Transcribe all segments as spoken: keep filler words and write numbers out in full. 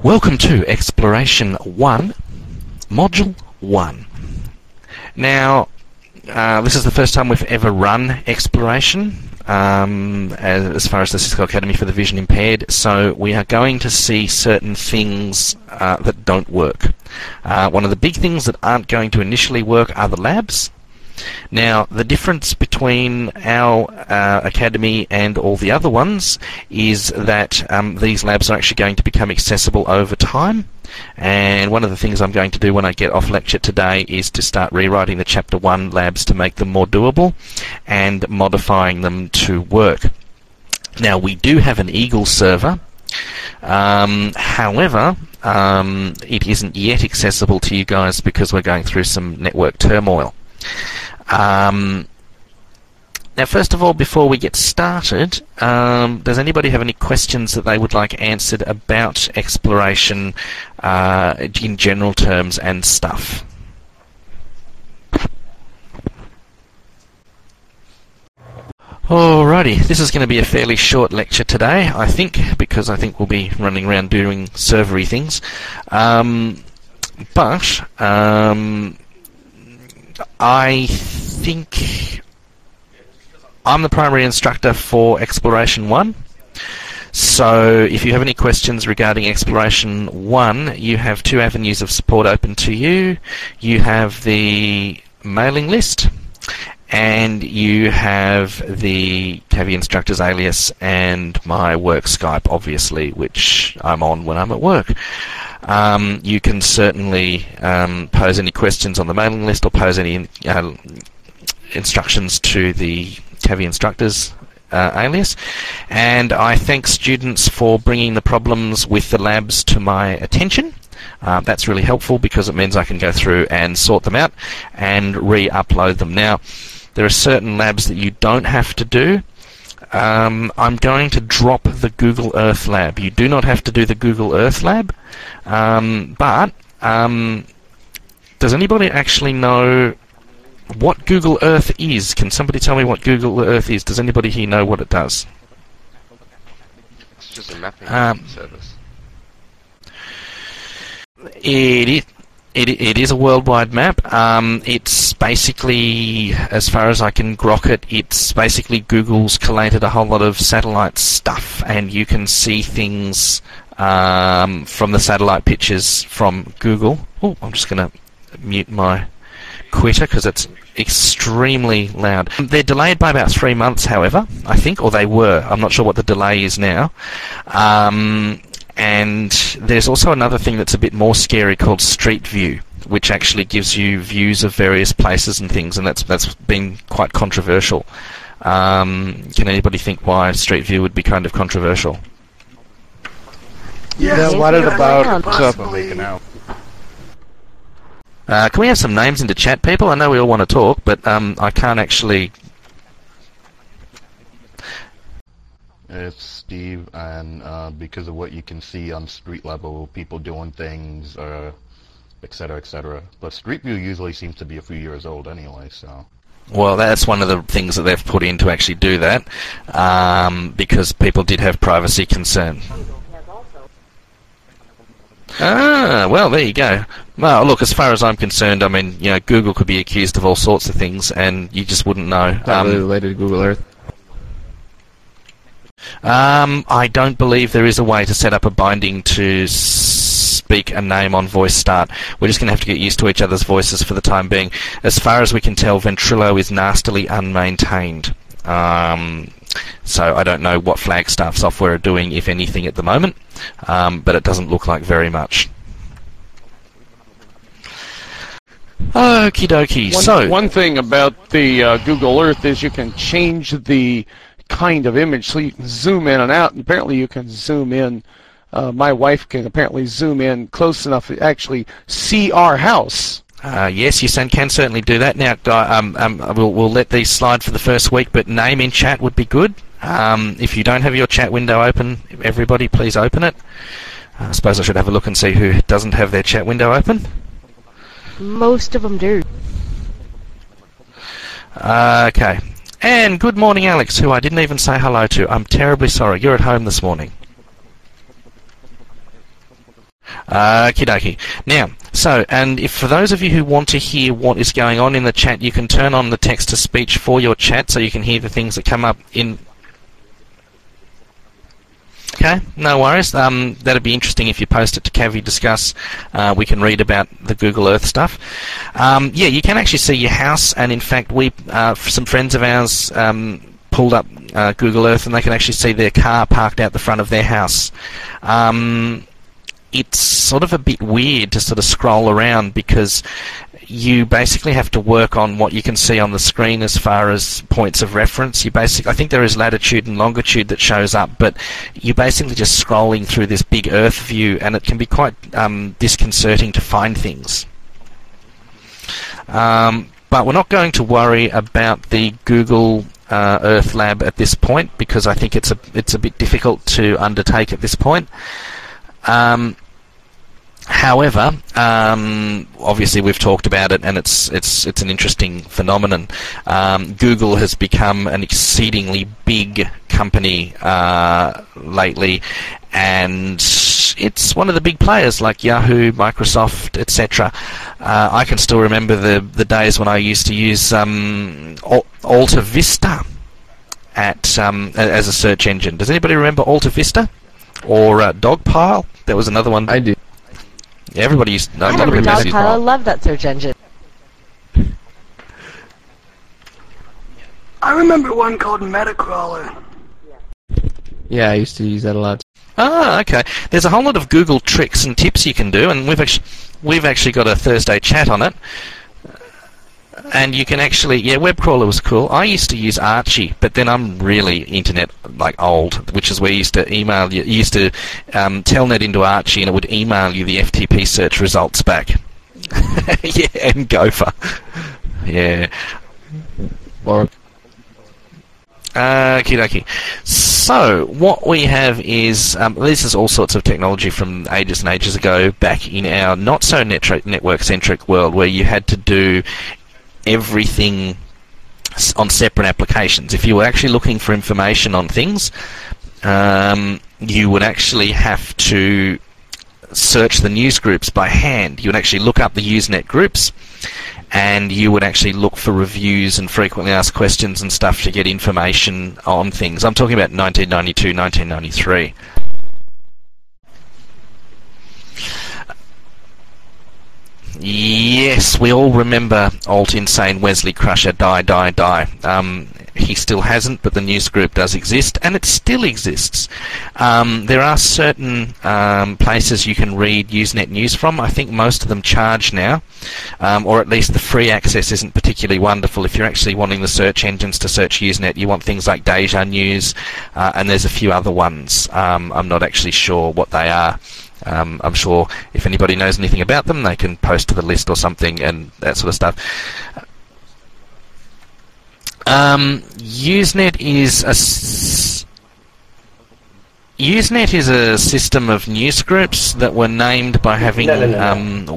Welcome to Exploration one, Module one. Now, uh, this is the first time we've ever run Exploration um, as, as far as the Cisco Academy for the Vision Impaired, so we are going to see certain things uh, that don't work. Uh, one of the big things that aren't going to initially work are the labs. Now, the difference between our uh, academy and all the other ones is that um, these labs are actually going to become accessible over time, and one of the things I'm going to do when I get off lecture today is to start rewriting the Chapter one labs to make them more doable and modifying them to work. Now, we do have an Eagle server. Um, however, um, it isn't yet accessible to you guys because we're going through some network turmoil. Um, now, first of all, before we get started, um, does anybody have any questions that they would like answered about exploration uh, in general terms and stuff? Alrighty, this is going to be a fairly short lecture today, I think, because I think we'll be running around doing servery things. Um, but um, I think I'm the primary instructor for Exploration one. So if you have any questions regarding Exploration one, you have two avenues of support open to you. You have the mailing list, and you have the Cavi Instructors alias and my work Skype, obviously, which I'm on when I'm at work. Um, you can certainly um, pose any questions on the mailing list or pose any uh, instructions to the Cavi Instructors uh, alias. And I thank students for bringing the problems with the labs to my attention. Uh, that's really helpful because it means I can go through and sort them out and re-upload them. Now, there are certain labs that you don't have to do. Um, I'm going to drop the Google Earth lab. You do not have to do the Google Earth lab, um, but um, does anybody actually know what Google Earth is? Can somebody tell me what Google Earth is? Does anybody here know what it does? It's just a mapping um, service. It is. It, it is a worldwide map. Um, it's basically, as far as I can grok it, it's basically Google's collated a whole lot of satellite stuff, and you can see things um, from the satellite pictures from Google. Oh, I'm just going to mute my quitter because it's extremely loud. They're delayed by about three months, however, I think, or they were. I'm not sure what the delay is now. Um, And there's also another thing that's a bit more scary called Street View, which actually gives you views of various places and things, and that's that's been quite controversial. Um, can anybody think why Street View would be kind of controversial? Yeah, what is about Possibly. Uh, can we have some names into chat, people? I know we all want to talk, but um, I can't actually... It's Steve, and uh, because of what you can see on street level, people doing things, uh, et cetera, et cetera. But Street View usually seems to be a few years old anyway, so... Well, that's one of the things that they've put in to actually do that, um, because people did have privacy concern. Ah, well, there you go. Well, look, as far as I'm concerned, I mean, you know, Google could be accused of all sorts of things, and you just wouldn't know. Not Um, really related to Google Earth. Um, I don't believe there is a way to set up a binding to speak a name on voice start. We're just going to have to get used to each other's voices for the time being. As far as we can tell, Ventrilo is nastily unmaintained. Um, so I don't know what Flagstaff software are doing, if anything, at the moment, um, but it doesn't look like very much. Okie dokie. One, So one thing about the uh, Google Earth is you can change the kind of image, so you can zoom in and out, and apparently you can zoom in. Uh, my wife can apparently zoom in close enough to actually see our house. Uh, yes, you can, can certainly do that. Now, um, um, we'll, we'll let these slide for the first week, but name in chat would be good. Um, if you don't have your chat window open, everybody please open it. Uh, I suppose I should have a look and see who doesn't have their chat window open. Most of them do. Uh, okay. And good morning, Alex, who I didn't even say hello to. I'm terribly sorry. You're at home this morning. Okie dokie. Now, so, and if for those of you who want to hear what is going on in the chat, you can turn on the text-to-speech for your chat so you can hear the things that come up in... Okay, no worries. Um, that'd be interesting if you post it to Cavi Discuss. Uh, we can read about the Google Earth stuff. Um, yeah, you can actually see your house, and in fact, we uh, some friends of ours um, pulled up uh, Google Earth, and they can actually see their car parked out the front of their house. Um, it's sort of a bit weird to sort of scroll around because you basically have to work on what you can see on the screen as far as points of reference. You basically, I think there is latitude and longitude that shows up, but you're basically just scrolling through this big Earth view, and it can be quite um, disconcerting to find things. Um, but we're not going to worry about the Google uh, Earth Lab at this point because I think it's a it's a bit difficult to undertake at this point. Um, However, um, obviously we've talked about it, and it's it's it's an interesting phenomenon. Um, Google has become an exceedingly big company uh, lately, and it's one of the big players like Yahoo, Microsoft, et cetera. Uh, I can still remember the the days when I used to use um, Al- Alta Vista at um, as a search engine. Does anybody remember Alta Vista or uh, Dogpile? There was another one. I do. Everybody used. A I lot of remember people used Dogpile. I love that search engine. I remember one called Metacrawler. Yeah, I used to use that a lot. Ah, okay. There's a whole lot of Google tricks and tips you can do, and we've actually we've actually got a Thursday chat on it. And you can actually, yeah, Webcrawler was cool. I used to use Archie, but then I'm really internet like old, which is where you used to email you, you used to um, telnet into Archie, and it would email you the F T P search results back. Yeah, and Gopher. Yeah. Or Okie dokie. So, what we have is, um, this is all sorts of technology from ages and ages ago, back in our not-so-net- network-centric world, where you had to do everything on separate applications. If you were actually looking for information on things, um, you would actually have to search the news groups by hand. You would actually look up the Usenet groups, and you would actually look for reviews and frequently asked questions and stuff to get information on things. I'm talking about nineteen ninety-two, nineteen ninety-three. Yes, we all remember Alt Insane Wesley Crusher, die, die, die. Um, he still hasn't, but the news group does exist, and it still exists. Um, there are certain um, places you can read Usenet news from. I think most of them charge now, um, or at least the free access isn't particularly wonderful. If you're actually wanting the search engines to search Usenet, you want things like Deja News, uh, and there's a few other ones. Um, I'm not actually sure what they are. Um, I'm sure if anybody knows anything about them, they can post to the list or something and that sort of stuff. Um, Usenet is a s- Usenet is a system of news groups that were named by having. No, no, no, no. Um,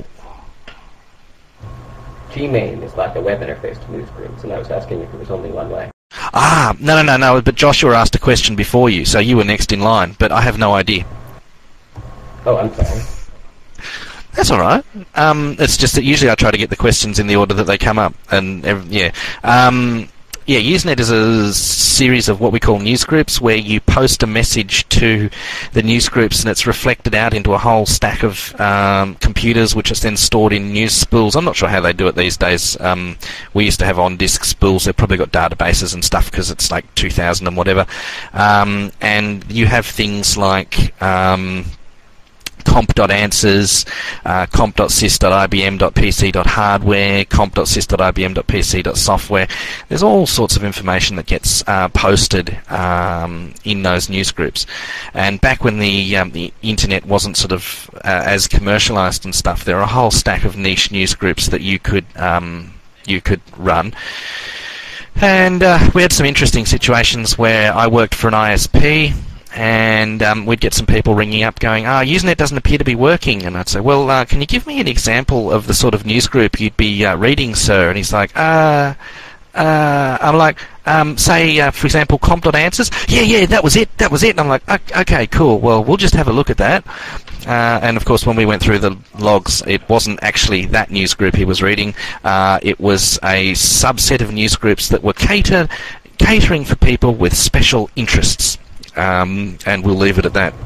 Gmail is like a web interface to news groups, and I was asking if it was only one way. ah, no, no, no, no. But Joshua asked a question before you, so you were next in line. But I have no idea. Oh, I'm sorry. That's all right. Um, it's just that usually I try to get the questions in the order that they come up, and ev- yeah, um, yeah. Usenet is a series of what we call news groups, where you post a message to the news groups, and it's reflected out into a whole stack of um, computers, which is then stored in news spools. I'm not sure how they do it these days. Um, we used to have on-disk spools. They've probably got databases and stuff because it's like two thousand and whatever. Um, and you have things like Um, comp.answers, uh, comp.sys.ibm.pc.hardware, comp.sys.ibm.pc.software. There's all sorts of information that gets uh, posted um, in those news groups. And back when the um, the internet wasn't sort of uh, as commercialized and stuff, there are a whole stack of niche news groups that you could um, you could run. And uh, we had some interesting situations where I worked for an I S P, and um, we'd get some people ringing up going, ah, Usenet doesn't appear to be working. And I'd say, well, uh, can you give me an example of the sort of news group you'd be uh, reading, sir? And he's like, uh, uh, I'm like, um, say, uh, for example, comp.answers. Yeah, yeah, that was it, that was it. And I'm like, okay, cool, well, we'll just have a look at that. Uh, and of course, when we went through the logs, it wasn't actually that news group he was reading. Uh, it was a subset of news groups that were catered, catering for people with special interests. Um, and we'll leave it at that.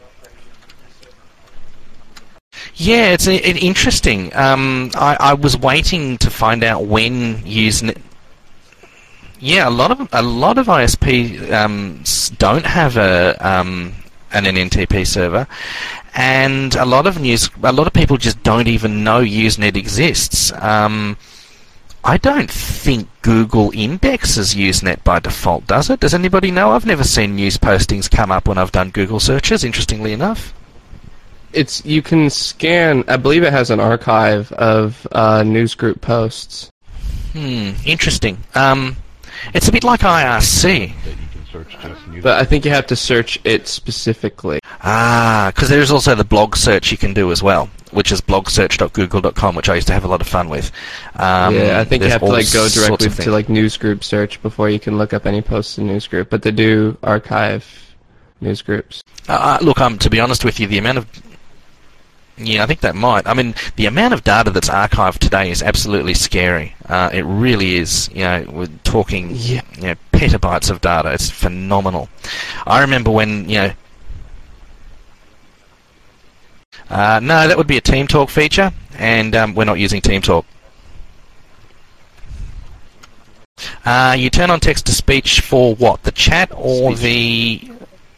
Yeah, it's a, it, interesting. Um, I, I was waiting to find out when Usenet. Yeah, a lot of a lot of I S P um, don't have a um, an N N T P server, and a lot of news, a lot of people just don't even know Usenet exists. Um, I don't think Google indexes Usenet by default, does it? Does anybody know? I've never seen news postings come up when I've done Google searches. Interestingly enough. It's you can scan. I believe it has an archive of uh, newsgroup posts. Hmm. Interesting. Um, it's a bit like I R C. That you can search just news. But I think you have to search it specifically. Ah, because there's also the blog search you can do as well, which is blog search dot google dot com, which I used to have a lot of fun with. Um, yeah, I think you there's have to all like go sorts directly of to things. like newsgroup search before you can look up any posts in newsgroup. But they do archive newsgroups. Uh, look, um, to be honest with you, the amount of Yeah, I think that might. I mean, the amount of data that's archived today is absolutely scary. Uh, it really is. You know, we're talking Yeah. you know, petabytes of data. It's phenomenal. I remember when, you know... Uh, no, that would be a Team Talk feature, and um, we're not using Team Talk. Uh, you turn on text-to-speech for what? The chat or the...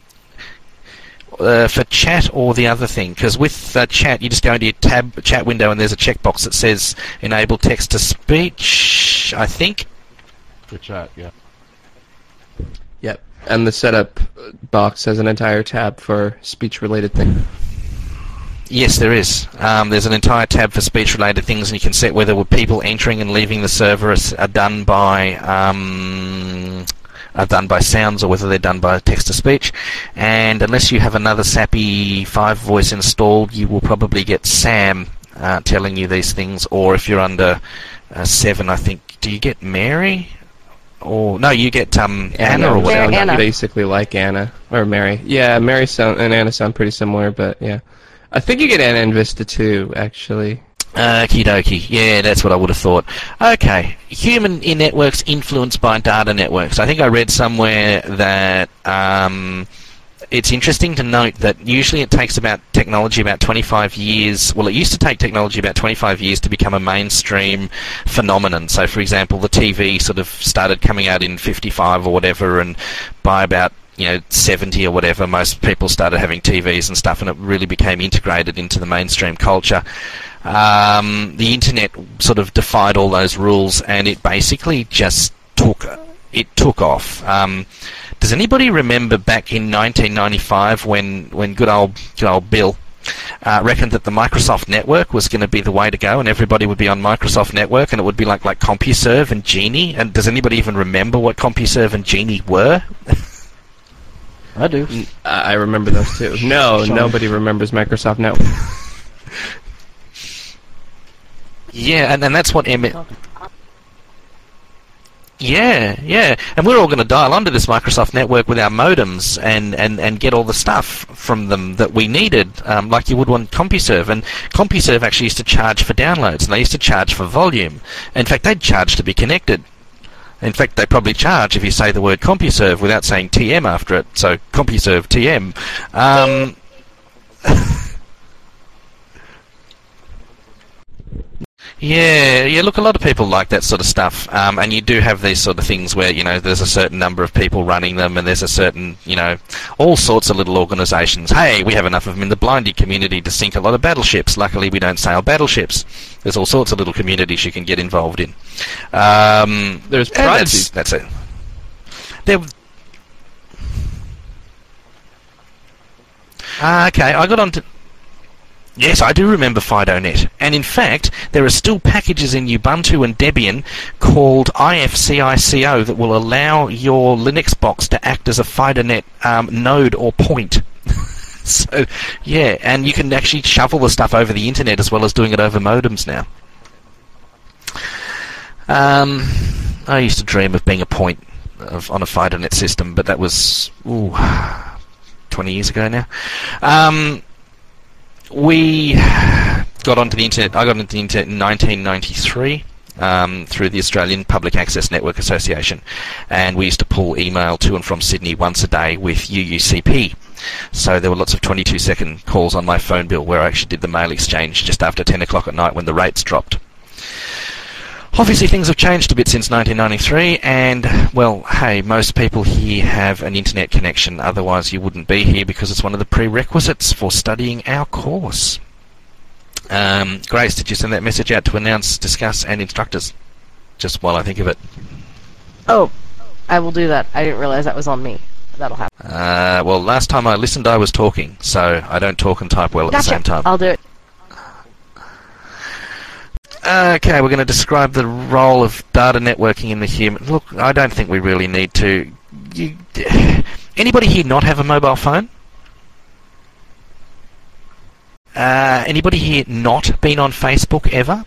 Uh, for chat or the other thing, because with uh, chat you just go into your tab chat window and there's a checkbox that says enable text to speech, I think. For chat, yeah. Yep. And the setup box has an entire tab for speech-related things. Yes, there is. Um, there's an entire tab for speech-related things, and you can set whether people entering and leaving the server are done by um, are done by sounds or whether they're done by text-to-speech. And unless you have another S A P I five voice installed, you will probably get Sam uh, telling you these things. Or if you're under uh, seven, I think, do you get Mary? Or no, you get um, Anna, or would whatever. sound Anna. basically like Anna or Mary. Yeah, Mary sound and Anna sound pretty similar, but yeah, I think you get Anna in Vista too, actually. Okie dokie. Yeah, that's what I would have thought. Okay. Human in networks influenced by data networks. I think I read somewhere that um, it's interesting to note that usually it takes about technology about twenty-five years. Well, it used to take technology about twenty-five years to become a mainstream phenomenon. So, for example, the T V sort of started coming out in fifty-five or whatever, and by about you know, seventy or whatever, most people started having T Vs and stuff, and it really became integrated into the mainstream culture. Um, the internet sort of defied all those rules, and it basically just took it took off. Um, does anybody remember back in nineteen ninety-five when when good old good old Bill uh, reckoned that the Microsoft network was going to be the way to go, and everybody would be on Microsoft network, and it would be like like CompuServe and Genie? And does anybody even remember what CompuServe and Genie were? I do. N- I I remember those too. No, Sorry. nobody remembers Microsoft Network. Yeah, and, and that's what M. Yeah, yeah, and we're all going to dial onto this Microsoft network with our modems and, and, and get all the stuff from them that we needed, um, like you would on CompuServe. And CompuServe actually used to charge for downloads, and they used to charge for volume. In fact, they'd charge to be connected. In fact, they probably charge if you say the word CompuServe without saying T M after it. So CompuServe T M. Um, Yeah, yeah. Look, a lot of people like that sort of stuff, um, and you do have these sort of things where you know there's a certain number of people running them, and there's a certain you know all sorts of little organisations. Hey, we have enough of them in the Blindy community to sink a lot of battleships. Luckily, we don't sail battleships. There's all sorts of little communities you can get involved in. Um, There's and Prodigy. that's, that's it. There. Ah, okay, I got on to. Yes, I do remember FidoNet. And in fact, there are still packages in Ubuntu and Debian called I F C I C O that will allow your Linux box to act as a FidoNet um, node or point. So, yeah, and you can actually shovel the stuff over the internet as well as doing it over modems now. Um, I used to dream of being a point of, on a FidoNet system, but that was ooh, twenty years ago now. Um... we got onto the internet. I got onto the internet in nineteen ninety-three. Um, through the Australian Public Access Network Association, and we used to pull email to and from Sydney once a day with U U C P. So there were lots of twenty-two second calls on my phone bill where I actually did the mail exchange just after ten o'clock at night when the rates dropped. Obviously things have changed a bit since nineteen ninety-three, and, well, hey, most people here have an internet connection, otherwise you wouldn't be here because it's one of the prerequisites for studying our course. Um, Grace, did you send that message out to announce, discuss, and instruct us? Just while I think of it. Oh, I will do that. I didn't realize that was on me. That'll happen. Uh, well, last time I listened, I was talking, so I don't talk and type well at Gotcha. the same time. I'll do it. Okay, we're going to describe the role of data networking in the human... Look, I don't think we really need to... You, anybody here not have a mobile phone? Uh, anybody here not been on Facebook ever?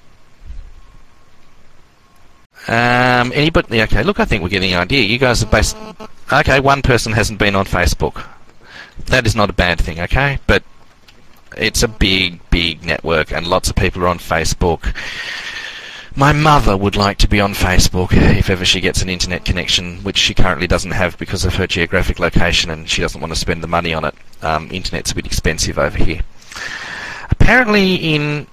Um, anybody? Okay, look, I think we're getting the idea. You guys are based... Okay, one person hasn't been on Facebook. That is not a bad thing, okay? But it's a big, big network, and lots of people are on Facebook. My mother would like to be on Facebook if ever she gets an internet connection, which she currently doesn't have because of her geographic location, and she doesn't want to spend the money on it. Um, internet's a bit expensive over here. Apparently in...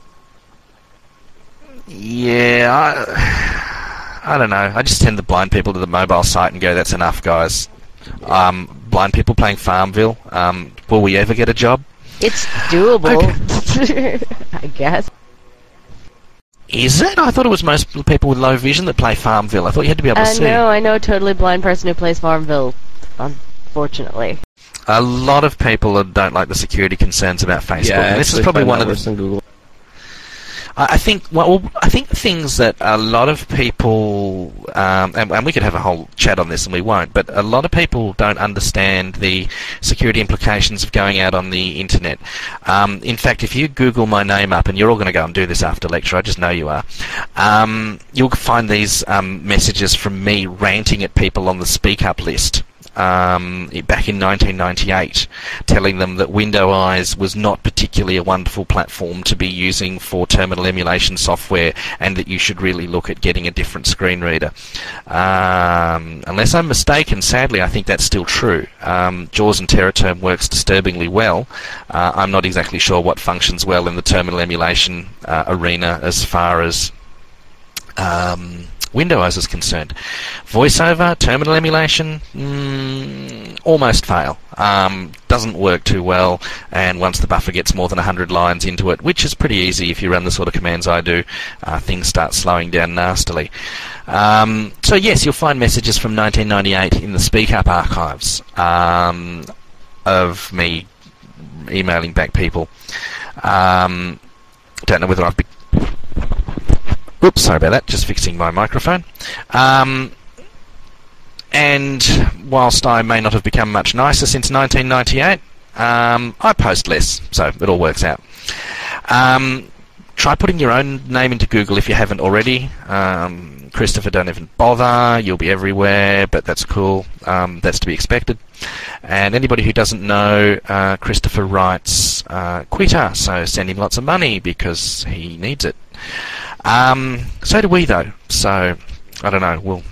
Yeah, I, I don't know. I just send the blind people to the mobile site and go, that's enough, guys. Um, blind people playing Farmville. Um, will we ever get a job? It's doable. Okay. I guess. Is it? I thought it was most people with low vision that play Farmville. I thought you had to be able to Uh, see. no, I know a totally blind person who plays Farmville, unfortunately. A lot of people don't like the security concerns about Facebook. Yeah, and this is probably one of the... than Google. I I think well, I think the things that a lot of people, um, and, and we could have a whole chat on this, and we won't. But a lot of people don't understand the security implications of going out on the internet. Um, in fact, if you Google my name up, and you're all going to go and do this after lecture, I just know you are. Um, you'll find these um, messages from me ranting at people on the Speak Up list. Um, back in nineteen ninety-eight, telling them that Window Eyes was not particularly a wonderful platform to be using for terminal emulation software, and that you should really look at getting a different screen reader. Um, unless I'm mistaken, sadly, I think that's still true. Um, JAWS and TerraTerm works disturbingly well. Uh, I'm not exactly sure what functions well in the terminal emulation uh, arena as far as um, Windows is concerned. VoiceOver, terminal emulation, mm, almost fail. Um, doesn't work too well, and once the buffer gets more than one hundred lines into it, which is pretty easy if you run the sort of commands I do, uh, things start slowing down nastily. Um, so yes, you'll find messages from nineteen ninety-eight in the Speak Up archives um, of me emailing back people. Um, don't know whether I've been... Oops, sorry about that, just fixing my microphone. Um, and whilst I may not have become much nicer since nineteen ninety-eight, um, I post less, so it all works out. Um, try putting your own name into Google if you haven't already. Um, Christopher, don't even bother, you'll be everywhere, but that's cool, um, that's to be expected. And anybody who doesn't know, uh, Christopher writes uh, Quitter, so send him lots of money because he needs it. Um, so do we, though. So, I don't know. We'll...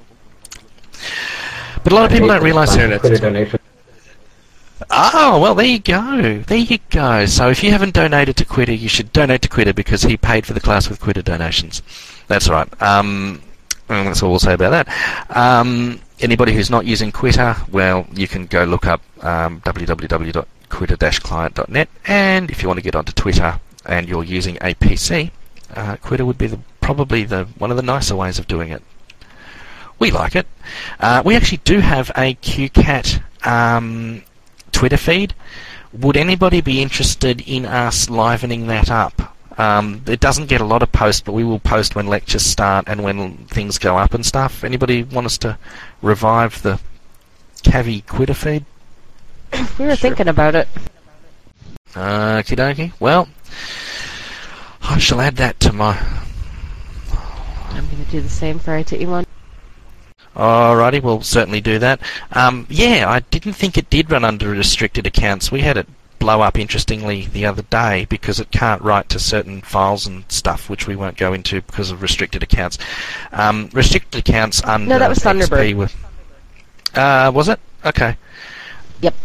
But a lot of people don't realise... Twitter donation. Oh, well, there you go. There you go. So if you haven't donated to Quitter, you should donate to Quitter because he paid for the class with Quitter donations. That's right. Um, and that's all we'll say about that. Um, anybody who's not using Quitter, well, you can go look up um, w w w dot quitter dash client dot net, and if you want to get onto Twitter and you're using a P C... Uh, Quitter would be the, probably the one of the nicer ways of doing it. We like it. Uh, we actually do have a Q CAT um, Twitter feed. Would anybody be interested in us livening that up? Um, it doesn't get a lot of posts, but we will post when lectures start and when things go up and stuff. Anybody want us to revive the Cavi Quitter feed? We were sure. thinking about it. Okie dokie. Well, I shall add that to my... I'm going to do the same for I T E one. Alrighty, we'll certainly do that. Um, yeah, I didn't think it did run under restricted accounts. We had it blow up interestingly the other day because it can't write to certain files and stuff, which we won't go into because of restricted accounts. Um, restricted accounts under No, that was X P Thunderbird. were, uh, was it? Okay. Yep.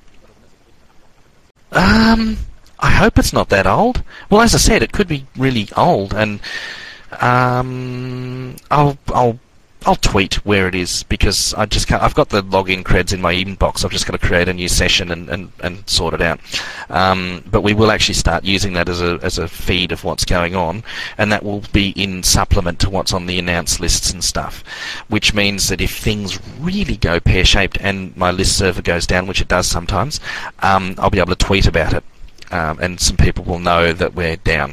Um, I hope it's not that old. Well, as I said, it could be really old, and um, I'll I'll I'll tweet where it is because I just can't. I've got the login creds in my inbox. I've just got to create a new session and, and, and sort it out. Um, but we will actually start using that as a as a feed of what's going on, and that will be in supplement to what's on the announced lists and stuff. Which means that if things really go pear-shaped and my list server goes down, which it does sometimes, um, I'll be able to tweet about it, um, and some people will know that we're down.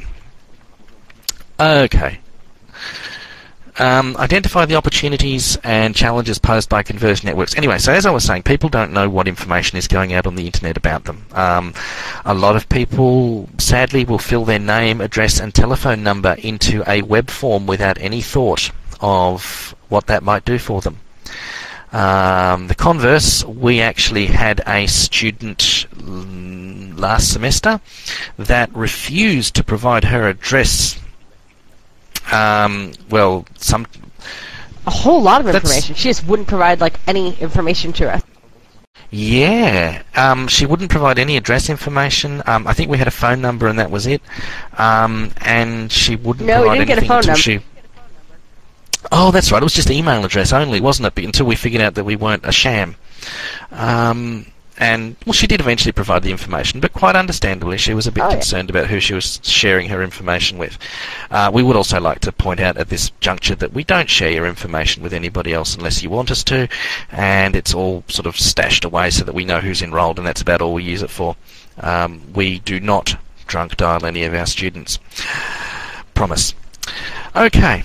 Okay. Um, identify the opportunities and challenges posed by conversion networks. Anyway, so as I was saying, people don't know what information is going out on the internet about them. Um, a lot of people, sadly, will fill their name, address and telephone number into a web form without any thought of what that might do for them. Um, the converse, we actually had a student last semester that refused to provide her address. Um, well, some A whole lot of That's- information. She just wouldn't provide like any information to us. yeah, um, she wouldn't provide any address information. Um, I think we had a phone number and that was it. Um, and she wouldn't No, we provide didn't get a anything phone until number. she. Oh, that's right. It was just email address only, wasn't it? But until we figured out that we weren't a sham. Um, and well, she did eventually provide the information, but quite understandably, she was a bit Oh, yeah. concerned about who she was sharing her information with. Uh, we would also like to point out at this juncture that we don't share your information with anybody else unless you want us to, and it's all sort of stashed away so that we know who's enrolled, and that's about all we use it for. Um, we do not drunk dial any of our students. Promise. Okay.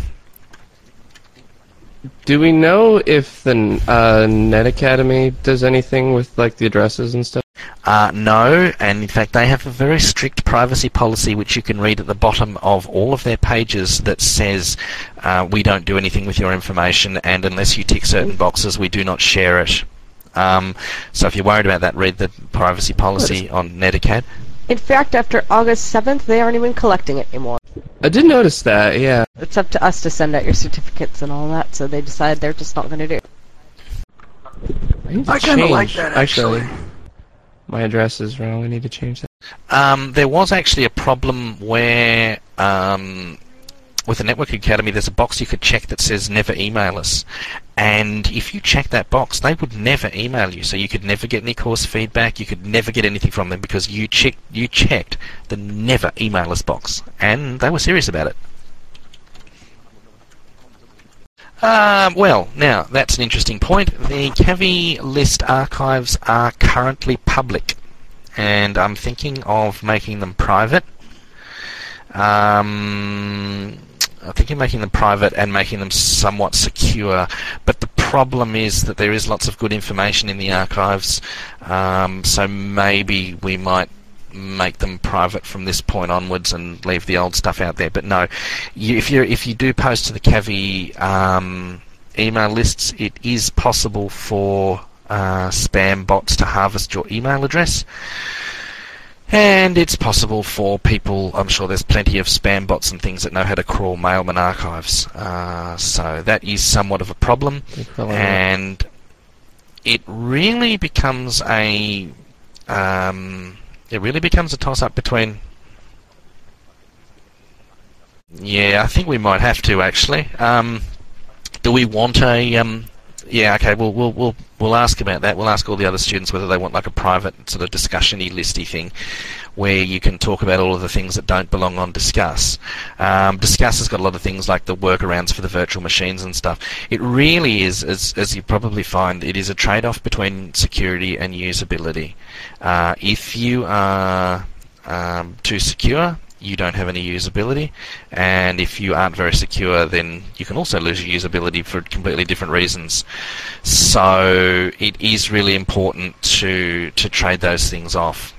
Do we know if the uh, Net Academy does anything with like the addresses and stuff? Uh, no, and in fact they have a very strict privacy policy which you can read at the bottom of all of their pages that says uh, we don't do anything with your information, and unless you tick certain boxes we do not share it. Um, so if you're worried about that, read the privacy policy on NetAcad. In fact, after August seventh, they aren't even collecting it anymore. I did notice that, yeah. It's up to us to send out your certificates and all that, so they decide they're just not going to do it. I need to I kinda like change- that, actually. My address is wrong, I need to change that. Um, there was actually a problem where um, with the Network Academy there's a box you could check that says never email us, and if you check that box they would never email you, so you could never get any course feedback, you could never get anything from them because you checked you checked the never email us box, and they were serious about it. Um, well, now that's an interesting point. The Cavi list archives are currently public, and I'm thinking of making them private. Um, I'm thinking of making them private and making them somewhat secure, but the problem is that there is lots of good information in the archives, um, so maybe we might make them private from this point onwards and leave the old stuff out there. But no, you, if you if you do post to the Cavi um, email lists, it is possible for uh, spam bots to harvest your email address. And it's possible for people, I'm sure there's plenty of spam bots and things that know how to crawl mailman archives. Uh, so that is somewhat of a problem. And it really becomes a... Um, it really becomes a toss-up between... Yeah, I think we might have to, actually. Um, do we want a... Um, yeah, okay, we'll, we'll, we'll, we'll ask about that. We'll ask all the other students whether they want like a private sort of discussion-y, listy thing where you can talk about all of the things that don't belong on Discuss. Um, Discuss has got a lot of things like the workarounds for the virtual machines and stuff. It really is, as, as you probably find, it is a trade-off between security and usability. Uh, if you are um, too secure, you don't have any usability, and if you aren't very secure, then you can also lose your usability for completely different reasons. So it is really important to to trade those things off.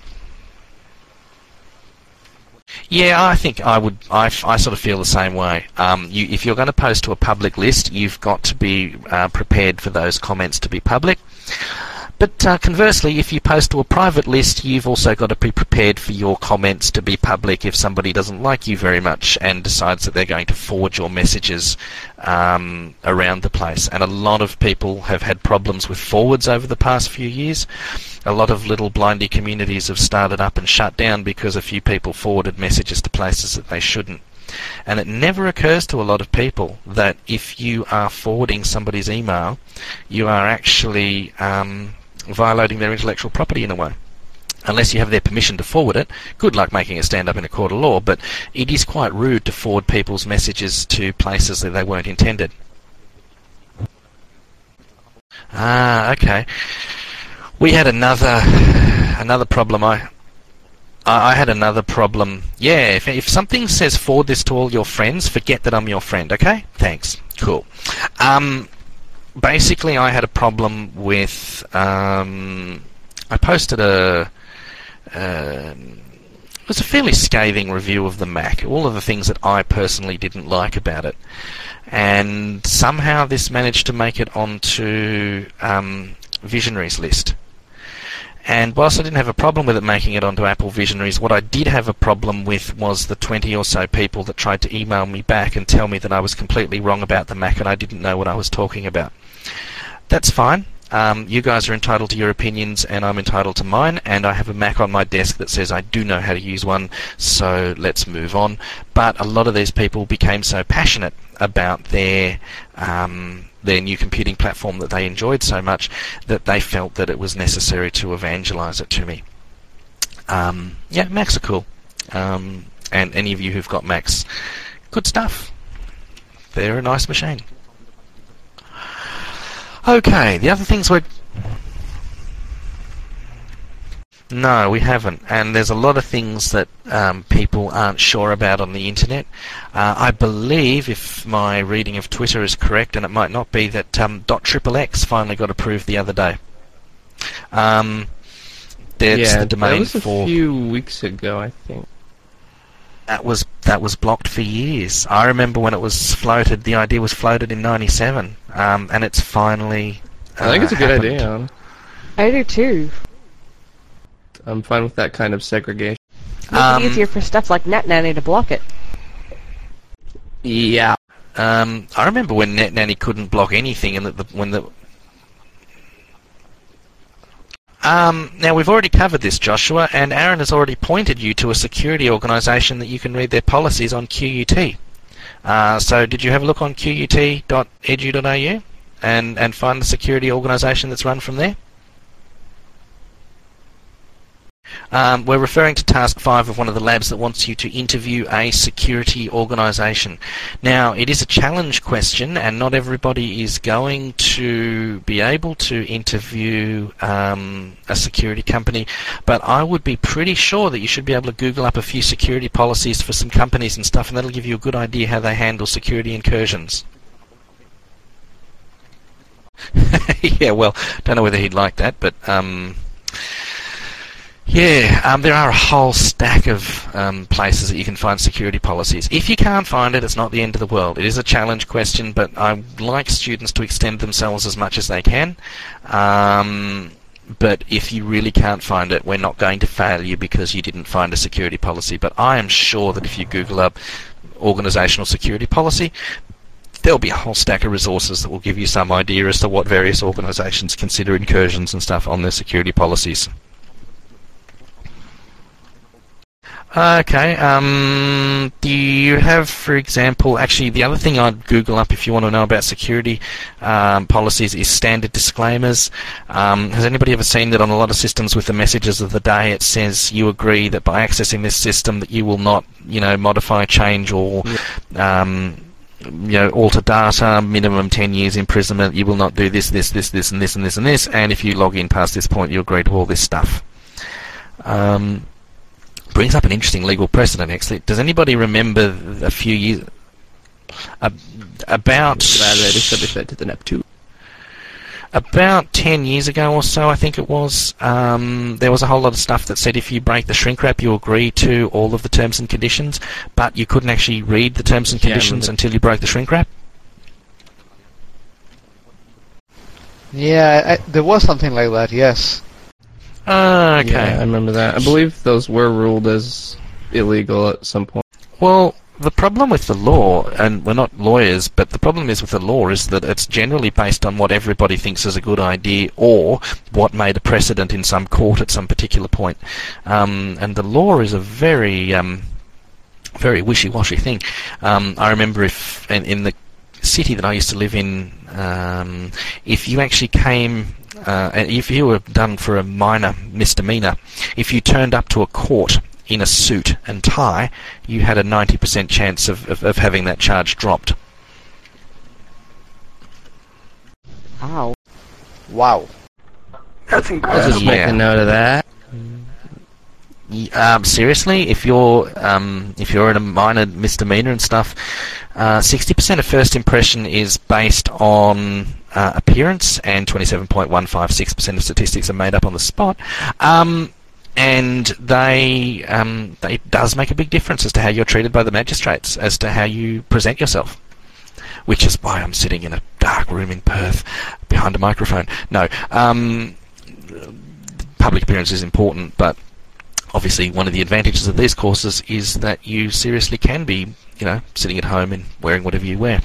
Yeah, I think I would. I, I sort of feel the same way. Um, you, if you're going to post to a public list, you've got to be uh, prepared for those comments to be public. But uh, conversely, if you post to a private list, you've also got to be prepared for your comments to be public if somebody doesn't like you very much and decides that they're going to forward your messages um, around the place. And a lot of people have had problems with forwards over the past few years. A lot of little blindy communities have started up and shut down because a few people forwarded messages to places that they shouldn't. And it never occurs to a lot of people that if you are forwarding somebody's email, you are actually um, violating their intellectual property in a way. Unless you have their permission to forward it, good luck making it stand up in a court of law, but it is quite rude to forward people's messages to places that they weren't intended. Ah, okay. We had another another problem. I I had another problem. Yeah, if, if something says forward this to all your friends, forget that I'm your friend, okay? Thanks. Cool. Um, basically, I had a problem with... Um, I posted a... Uh, it was a fairly scathing review of the Mac, all of the things that I personally didn't like about it. And somehow this managed to make it onto um, Visionaries list. And whilst I didn't have a problem with it making it onto Apple Visionaries, what I did have a problem with was the twenty or so people that tried to email me back and tell me that I was completely wrong about the Mac and I didn't know what I was talking about. That's fine. Um, you guys are entitled to your opinions and I'm entitled to mine, and I have a Mac on my desk that says I do know how to use one, so let's move on. But a lot of these people became so passionate about their um, their new computing platform that they enjoyed so much that they felt that it was necessary to evangelize it to me. Um, yeah, Macs are cool. Um, and any of you who've got Macs, good stuff. They're a nice machine. Okay, the other things we're... No, we haven't. And there's a lot of things that um, people aren't sure about on the internet. Uh, I believe, if my reading of Twitter is correct, and it might not be, that um, .xxx finally got approved the other day. Um, that's yeah, the domain that was a for... few weeks ago, I think. That was that was blocked for years. I remember when it was floated. The idea was floated in ninety-seven, um, and it's finally. Uh, I think it's a good happened. idea. I do too. I'm fine with that kind of segregation. Make Um, it easier for stuff like NetNanny to block it. Yeah. Um, I remember when NetNanny couldn't block anything, and that the, when the. Um, now we've already covered this, Joshua, and Aaron has already pointed you to a security organisation that you can read their policies on Q U T. Uh, so did you have a look on Q U T dot edu dot A U and and find the security organisation that's run from there? Um, we're referring to Task five of one of the labs that wants you to interview a security organisation. Now, it is a challenge question, and not everybody is going to be able to interview um, a security company, but I would be pretty sure that you should be able to Google up a few security policies for some companies and stuff, and that'll give you a good idea how they handle security incursions. Yeah, well, don't know whether he'd like that, but... Um, Yeah, um, there are a whole stack of um, places that you can find security policies. If you can't find it, it's not the end of the world. It is a challenge question, but I like students to extend themselves as much as they can. Um, but if you really can't find it, we're not going to fail you because you didn't find a security policy. But I am sure that if you Google up organisational security policy, there'll be a whole stack of resources that will give you some idea as to what various organisations consider incursions and stuff on their security policies. Okay, um, do you have, for example, actually the other thing I'd Google up if you want to know about security um, policies is standard disclaimers. Um, has anybody ever seen that on a lot of systems with the messages of the day it says you agree that by accessing this system that you will not, you know, modify, change or, um, you know, alter data, minimum ten years imprisonment, you will not do this, this, this, this, and this, and this, and this, and if you log in past this point you agree to all this stuff. Um... Brings up an interesting legal precedent, actually. Does anybody remember a few years... Uh, about... to the Neptune. About ten years ago or so, I think it was, um, there was a whole lot of stuff that said if you break the shrink wrap, you agree to all of the terms and conditions, but you couldn't actually read the terms and conditions yeah, until you broke the shrink wrap. Yeah, I, there was something like that. Yes. Ah, okay. Yeah, I remember that. I believe those were ruled as illegal at some point. Well, the problem with the law, and we're not lawyers, but the problem is with the law is that it's generally based on what everybody thinks is a good idea or what made a precedent in some court at some particular point. Um, and the law is a very, um, very wishy-washy thing. Um, I remember if in, in the city that I used to live in, um, if you actually came, uh, and if you were done for a minor misdemeanor, if you turned up to a court in a suit and tie, you had a ninety percent chance of, of, of having that charge dropped. Wow. Wow. That's I'll incredible. just make Yeah. a note of that. Y- Um, seriously, if you're um, if you're in a minor misdemeanor and stuff, uh, sixty percent of first impression is based on uh, appearance, and twenty-seven point one five six percent of statistics are made up on the spot. Um, and they, um, they it does make a big difference as to how you're treated by the magistrates, as to how you present yourself. Which is why I'm sitting in a dark room in Perth behind a microphone. No, um, public appearance is important, but obviously one of the advantages of these courses is that you seriously can be, you know, sitting at home and wearing whatever you wear.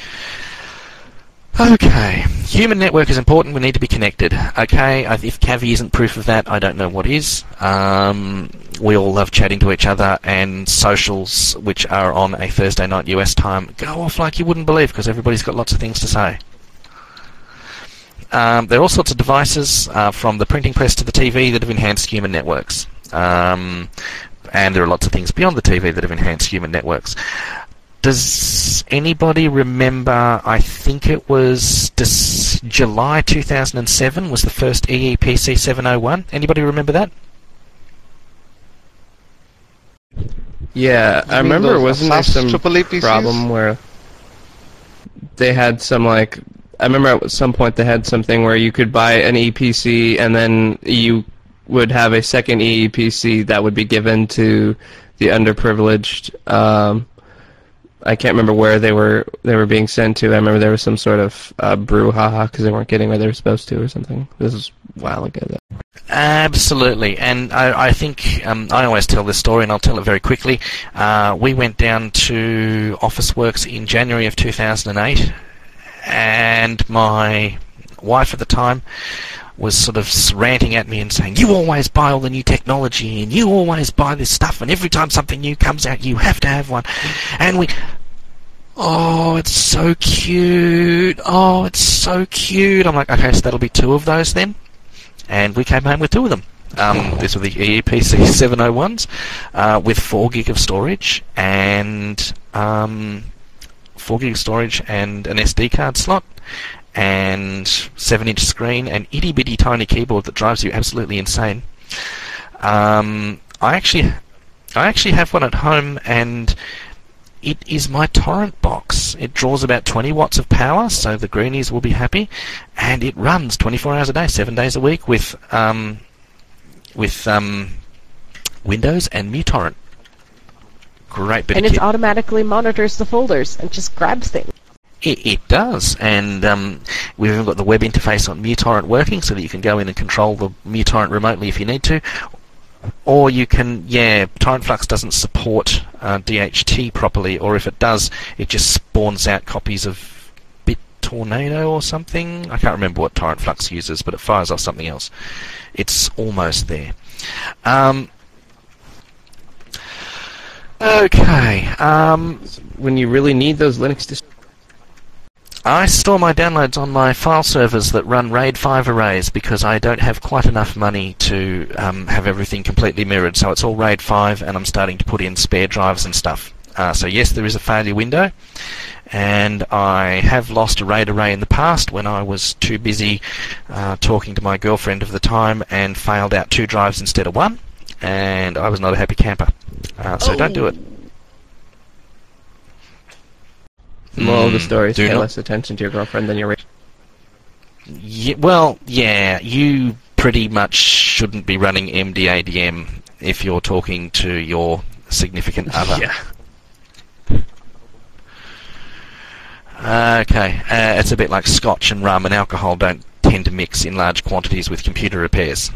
Okay, human network is important. We need to be connected. Okay, I- if Cavi isn't proof of that, I don't know what is. Um, we all love chatting to each other, and socials, which are on a Thursday night U S time, go off like you wouldn't believe because everybody's got lots of things to say. Um, there are all sorts of devices, uh, from the printing press to the T V, that have enhanced human networks. Um, and there are lots of things beyond the T V that have enhanced human networks. Does anybody remember, I think it was Dis- July two thousand seven was the first E E P C seven oh one? Anybody remember that? Yeah, You I mean remember, those wasn't there fast some triple A P Cs? problem where they had some, like, I remember at some point they had something where you could buy an E P C and then you would have a second E E P C that would be given to the underprivileged. Um, I can't remember where they were they were being sent to. I remember there was some sort of uh, brouhaha because they weren't getting where they were supposed to or something. This was a while ago, though. Absolutely, and I, I think um, I always tell this story, and I'll tell it very quickly. Uh, we went down to Officeworks in January of two thousand eight, and my wife at the time was sort of ranting at me and saying, "You always buy all the new technology, and you always buy this stuff, and every time something new comes out, you have to have one." And we, oh, it's so cute. Oh, it's so cute. I'm like, okay, so that'll be two of those then. And we came home with two of them. Um, these were the E E P C seven oh ones uh, with four gig of storage and um, four gig of storage and an S D card slot and seven inch screen and itty bitty tiny keyboard that drives you absolutely insane. Um, I actually, I actually have one at home, and it is my torrent box. It draws about twenty watts of power, so the greenies will be happy, and it runs twenty-four hours a day, seven days a week with um, with um, Windows and MuTorrent. Great bit And of it kit. automatically monitors the folders and just grabs things. It, it does, and um, we've even got the web interface on MuTorrent working, so that you can go in and control the MuTorrent remotely if you need to. Or you can, yeah, TorrentFlux doesn't support uh, D H T properly, or if it does, it just spawns out copies of BitTornado or something. I can't remember what TorrentFlux uses, but it fires off something else. It's almost there. Um, okay. Um, When you really need those Linux distros. I store my downloads on my file servers that run RAID five arrays because I don't have quite enough money to um, have everything completely mirrored. So it's all RAID five, and I'm starting to put in spare drives and stuff. Uh, so yes, there is a failure window, and I have lost a RAID array in the past when I was too busy uh, talking to my girlfriend of the time and failed out two drives instead of one, and I was not a happy camper. Uh, so don't do it. Moral of the Mm, story is do pay not- less attention to your girlfriend than your ra- Yeah, well, yeah, you pretty much shouldn't be running M D A D M if you're talking to your significant other. Yeah. Okay, uh, it's a bit like scotch and rum and alcohol don't tend to mix in large quantities with computer repairs.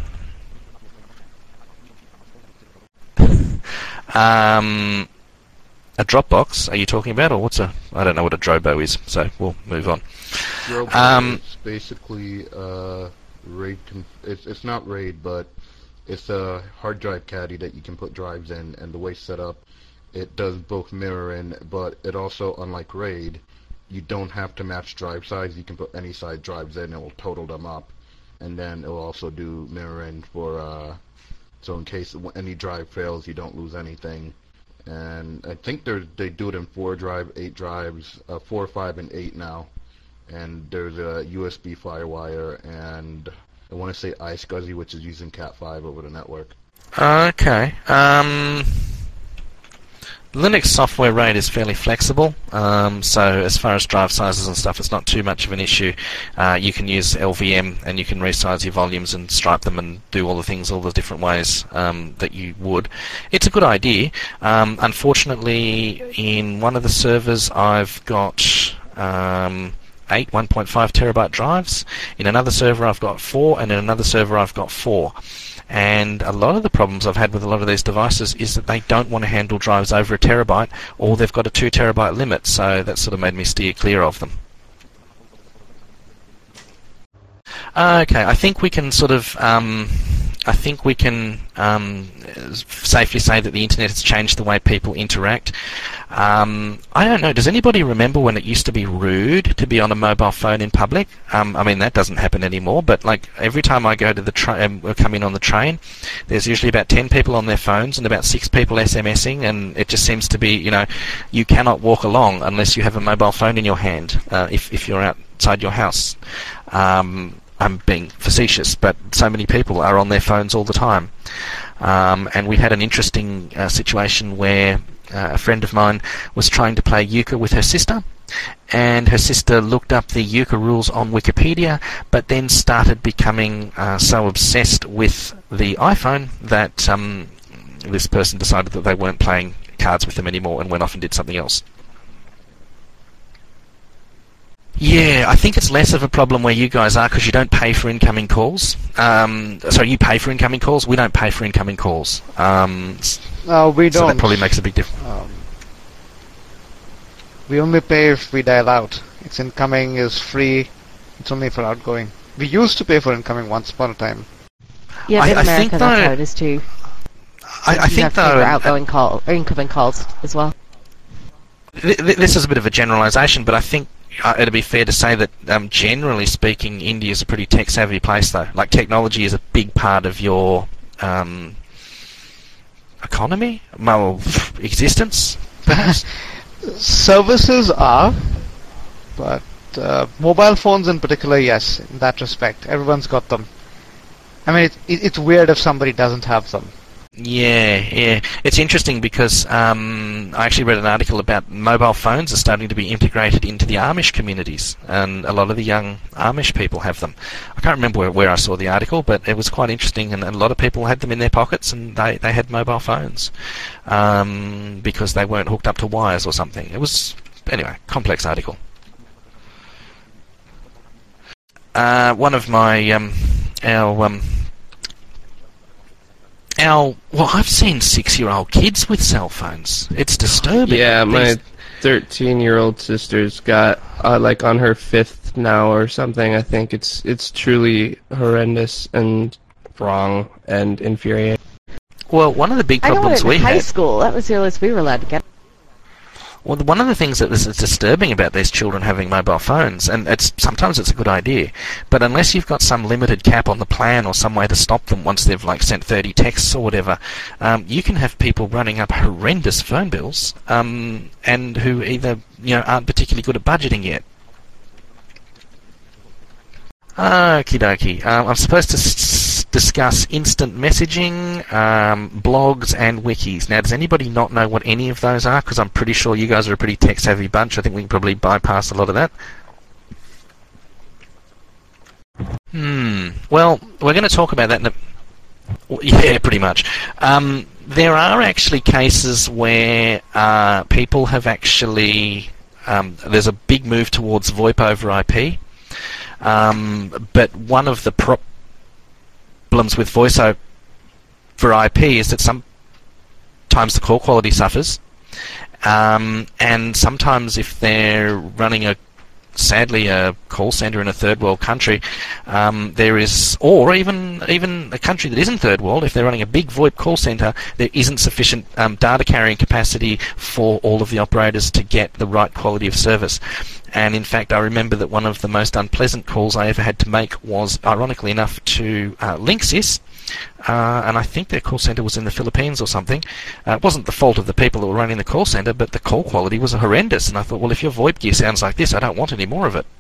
um, a Dropbox, are you talking about, or what's a... I don't know what a Drobo is, so we'll move on. Drobo Um, is basically uh, RAID. Com- it's it's not RAID, but it's a hard drive caddy that you can put drives in, and the way it's set up, it does both mirroring, but it also, unlike RAID, you don't have to match drive size. You can put any size drives in, it will total them up, and then it will also do mirroring for, uh, so in case any drive fails, you don't lose anything. And I think they they do it in four drive, eight drives, uh, four, five, and eight now. And there's a U S B FireWire, and I want to say iSCSI, which is using cat five over the network. Okay. Um, Linux software RAID is fairly flexible, um, so as far as drive sizes and stuff, it's not too much of an issue. Uh, you can use L V M, and you can resize your volumes and stripe them and do all the things all the different ways um, that you would. It's a good idea. Um, unfortunately, in one of the servers, I've got um, eight one point five terabyte drives. In another server, I've got four, and in another server, I've got four. And a lot of the problems I've had with a lot of these devices is that they don't want to handle drives over a terabyte, or they've got a two terabyte limit, so that sort of made me steer clear of them. Okay, I think we can sort of, um, I think we can um, safely say that the internet has changed the way people interact. Um, I don't know, does anybody remember when it used to be rude to be on a mobile phone in public? Um, I mean, that doesn't happen anymore, but like every time I go to the train, or come in on the train, there's usually about ten people on their phones and about six people SMSing, and it just seems to be, you know, you cannot walk along unless you have a mobile phone in your hand, uh, if, if you're outside your house. Um, I'm being facetious, but so many people are on their phones all the time. Um, and we had an interesting uh, situation where uh, a friend of mine was trying to play euchre with her sister, and her sister looked up the euchre rules on Wikipedia, but then started becoming uh, so obsessed with the iPhone that um, this person decided that they weren't playing cards with them anymore and went off and did something else. Yeah, I think it's less of a problem where you guys are because you don't pay for incoming calls. Um, sorry, you pay for incoming calls. We don't pay for incoming calls. Um, No, we don't. so that probably makes a big difference. Um, we only pay if we dial out. It's incoming is free. It's only for outgoing. We used to pay for incoming once upon a time. Yeah, but I- in I America, think that's though- how it is too. I, I You think have to pay though, for and- outgoing call or incoming calls as well. th- th- this is a bit of a generalisation, but I think uh, it'd be fair to say that, um, generally speaking, India is a pretty tech-savvy place, though. Like, technology is a big part of your um, economy, well, existence, perhaps. Services are, but uh, mobile phones in particular, yes, in that respect. Everyone's got them. I mean, it, it, it's weird if somebody doesn't have them. Yeah, yeah. It's interesting because um, I actually read an article about mobile phones are starting to be integrated into the Amish communities, and a lot of the young Amish people have them. I can't remember where, where I saw the article, but it was quite interesting, and, and a lot of people had them in their pockets, and they, they had mobile phones um, because they weren't hooked up to wires or something. It was, anyway, complex article. Uh, one of my, um, our... Um, Our, well, I've seen six-year-old kids with cell phones. It's disturbing. Yeah, my These- thirteen-year-old sister's got uh, like on her fifth now or something. I think it's it's truly horrendous and wrong and infuriating. Well, one of the big I got problems it in we high had. school. That was the earliest we were allowed to get. Well, one of the things that is disturbing about these children having mobile phones, and it's sometimes it's a good idea, but unless you've got some limited cap on the plan or some way to stop them once they've like sent thirty texts or whatever, um, you can have people running up horrendous phone bills, um, and who either you know aren't particularly good at budgeting yet. Okie dokie. Um, I'm supposed to s- discuss instant messaging, um, blogs, and wikis. Now, does anybody not know what any of those are? Because I'm pretty sure you guys are a pretty tech-savvy bunch. I think we can probably bypass a lot of that. Hmm. Well, we're going to talk about that in a... well, yeah, pretty much. Um, there are actually cases where uh, people have actually... Um, there's a big move towards VoIP over I P. Um, but one of the pro- problems with voice over I P is that sometimes the call quality suffers, um, and sometimes if they're running a sadly a call center in a third world country, um, there is, or even even a country that isn't third world, if they're running a big VoIP call center, there isn't sufficient um, data carrying capacity for all of the operators to get the right quality of service. And in fact, I remember that one of the most unpleasant calls I ever had to make was, ironically enough, to uh, Linksys, uh, and I think their call center was in the Philippines or something. Uh, it wasn't the fault of the people that were running the call center, but the call quality was horrendous. And I thought, well, if your VoIP gear sounds like this, I don't want any more of it.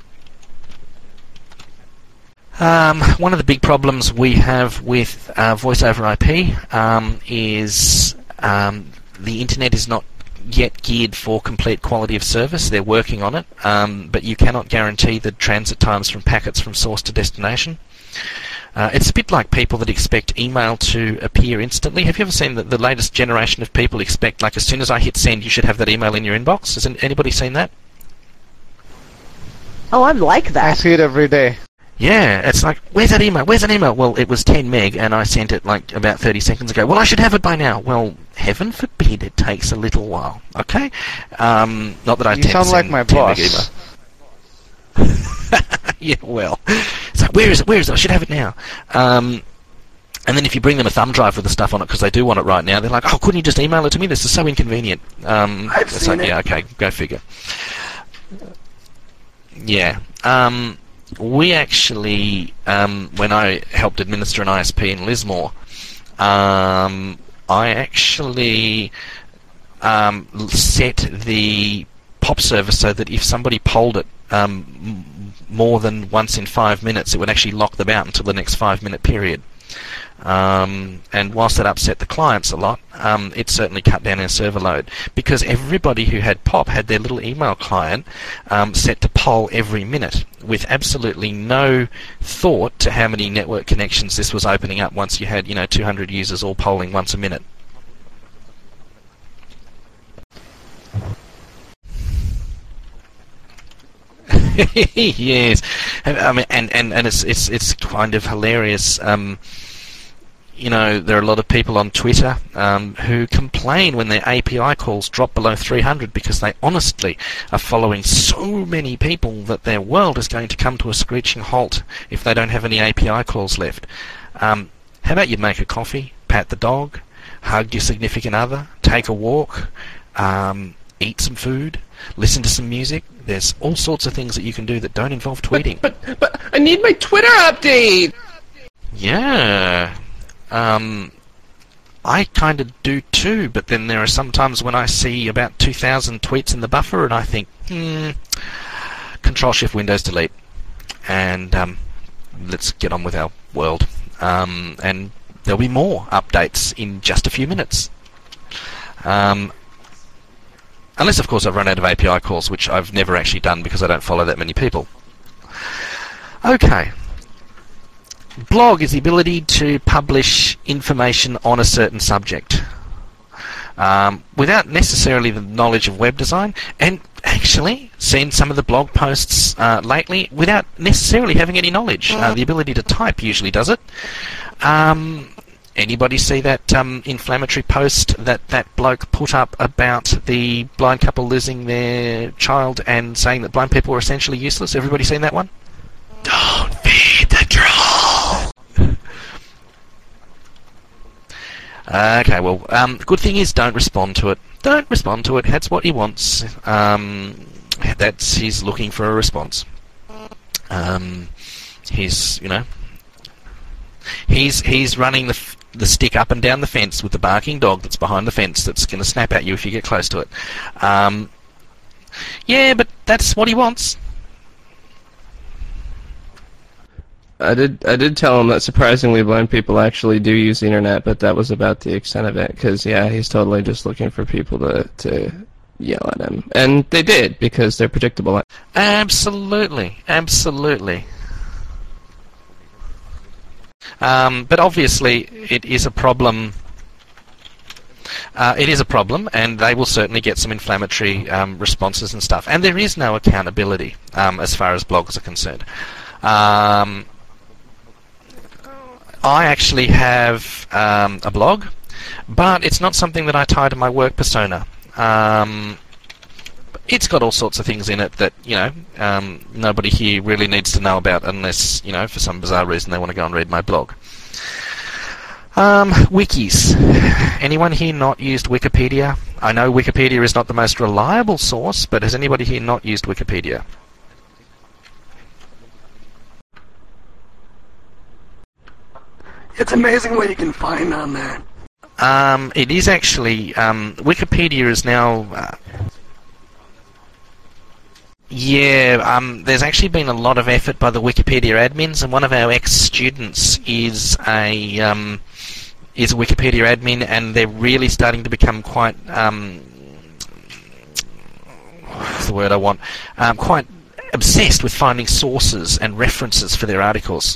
Um, one of the big problems we have with uh, voice over I P um, is um, the internet is not yet geared for complete quality of service. They're working on it, um, but you cannot guarantee the transit times from packets from source to destination. Uh, it's a bit like people that expect email to appear instantly. Have you ever seen that the latest generation of people expect, like, as soon as I hit send, you should have that email in your inbox? Has anybody seen that? Oh, I'm like that. I see it every day. Yeah, it's like, where's that email? Where's that email? Well, it was ten meg, and I sent it like about thirty seconds ago. Well, I should have it by now. Well, heaven forbid it takes a little while. Okay, um, not that I. You sound like my boss. Yeah, well, so where is it? Where is it? I should have it now. Um, and then if you bring them a thumb drive with the stuff on it because they do want it right now, they're like, oh, couldn't you just email it to me? This is so inconvenient. Um, I've it's seen like, it. yeah, okay, go figure. Yeah. Um, we actually, um, when I helped administer an I S P in Lismore, um, I actually um, set the pop service so that if somebody polled it um, m- more than once in five minutes, it would actually lock them out until the next five-minute period. Um, and whilst that upset the clients a lot, um, it certainly cut down our server load, because everybody who had POP had their little email client um, set to poll every minute, with absolutely no thought to how many network connections this was opening up once you had, you know, two hundred users all polling once a minute. Yes, I mean, and, and, and it's it's it's kind of hilarious. Um, you know, there are a lot of people on Twitter um, who complain when their A P I calls drop below three hundred because they honestly are following so many people that their world is going to come to a screeching halt if they don't have any A P I calls left. Um, how about you make a coffee, pat the dog, hug your significant other, take a walk, um, eat some food, listen to some music. There's all sorts of things that you can do that don't involve tweeting. But, but, but I need my Twitter update! Yeah. Um, I kind of do too, but then there are some times when I see about two thousand tweets in the buffer and I think, hmm, Control-Shift-Windows-Delete. And um, let's get on with our world. Um, and there'll be more updates in just a few minutes. Um, Unless, of course, I've run out of A P I calls, which I've never actually done because I don't follow that many people. Okay. Blog is the ability to publish information on a certain subject um, without necessarily the knowledge of web design, and actually seen some of the blog posts uh, lately without necessarily having any knowledge. Uh, the ability to type usually does it. Um, Anybody see that um, inflammatory post that that bloke put up about the blind couple losing their child and saying that blind people are essentially useless? Everybody seen that one? Don't feed the troll! Okay, well, um, the good thing is don't respond to it. Don't respond to it. That's what he wants. Um, that's he's looking for a response. Um, he's, you know... He's he's running the f- the stick up and down the fence with the barking dog that's behind the fence that's going to snap at you if you get close to it. Um, yeah, but that's what he wants. I did I did tell him that surprisingly blind people actually do use the internet, but that was about the extent of it. Because yeah, he's totally just looking for people to to yell at him, and they did because they're predictable. Absolutely, absolutely. Um, but obviously, it is a problem Uh, it is a problem, and they will certainly get some inflammatory um, responses and stuff. And there is no accountability um, as far as blogs are concerned. Um, I actually have um, a blog, but it's not something that I tie to my work persona. Um, it's got all sorts of things in it that, you know, um, nobody here really needs to know about unless, you know, for some bizarre reason they want to go and read my blog. Um, wikis. Anyone here not used Wikipedia? I know Wikipedia is not the most reliable source, but has anybody here not used Wikipedia? It's amazing what you can find on there. Um, it is actually, um, Wikipedia is now, uh, yeah, um, there's actually been a lot of effort by the Wikipedia admins, and one of our ex-students is a, um, is a Wikipedia admin, and they're really starting to become quite, um, what's the word I want, um, quite obsessed with finding sources and references for their articles.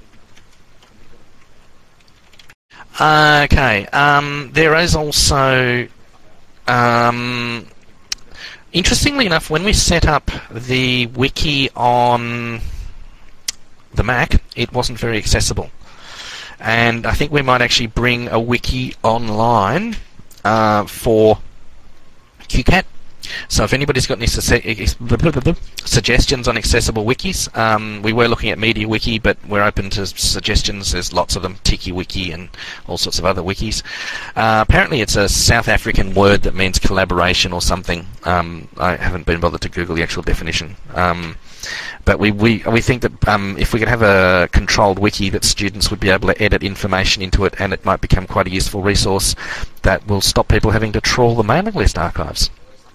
Okay, um, there is also, um, interestingly enough, when we set up the wiki on the Mac, it wasn't very accessible. And I think we might actually bring a wiki online uh, for Q CAT. So if anybody's got any su- suggestions on accessible wikis, um, we were looking at MediaWiki, but we're open to suggestions. There's lots of them, TikiWiki and all sorts of other wikis. Uh, apparently it's a South African word that means collaboration or something. Um, I haven't been bothered to Google the actual definition. Um, but we, we, we think that um, if we could have a controlled wiki that students would be able to edit information into it, and it might become quite a useful resource that will stop people having to trawl the mailing list archives.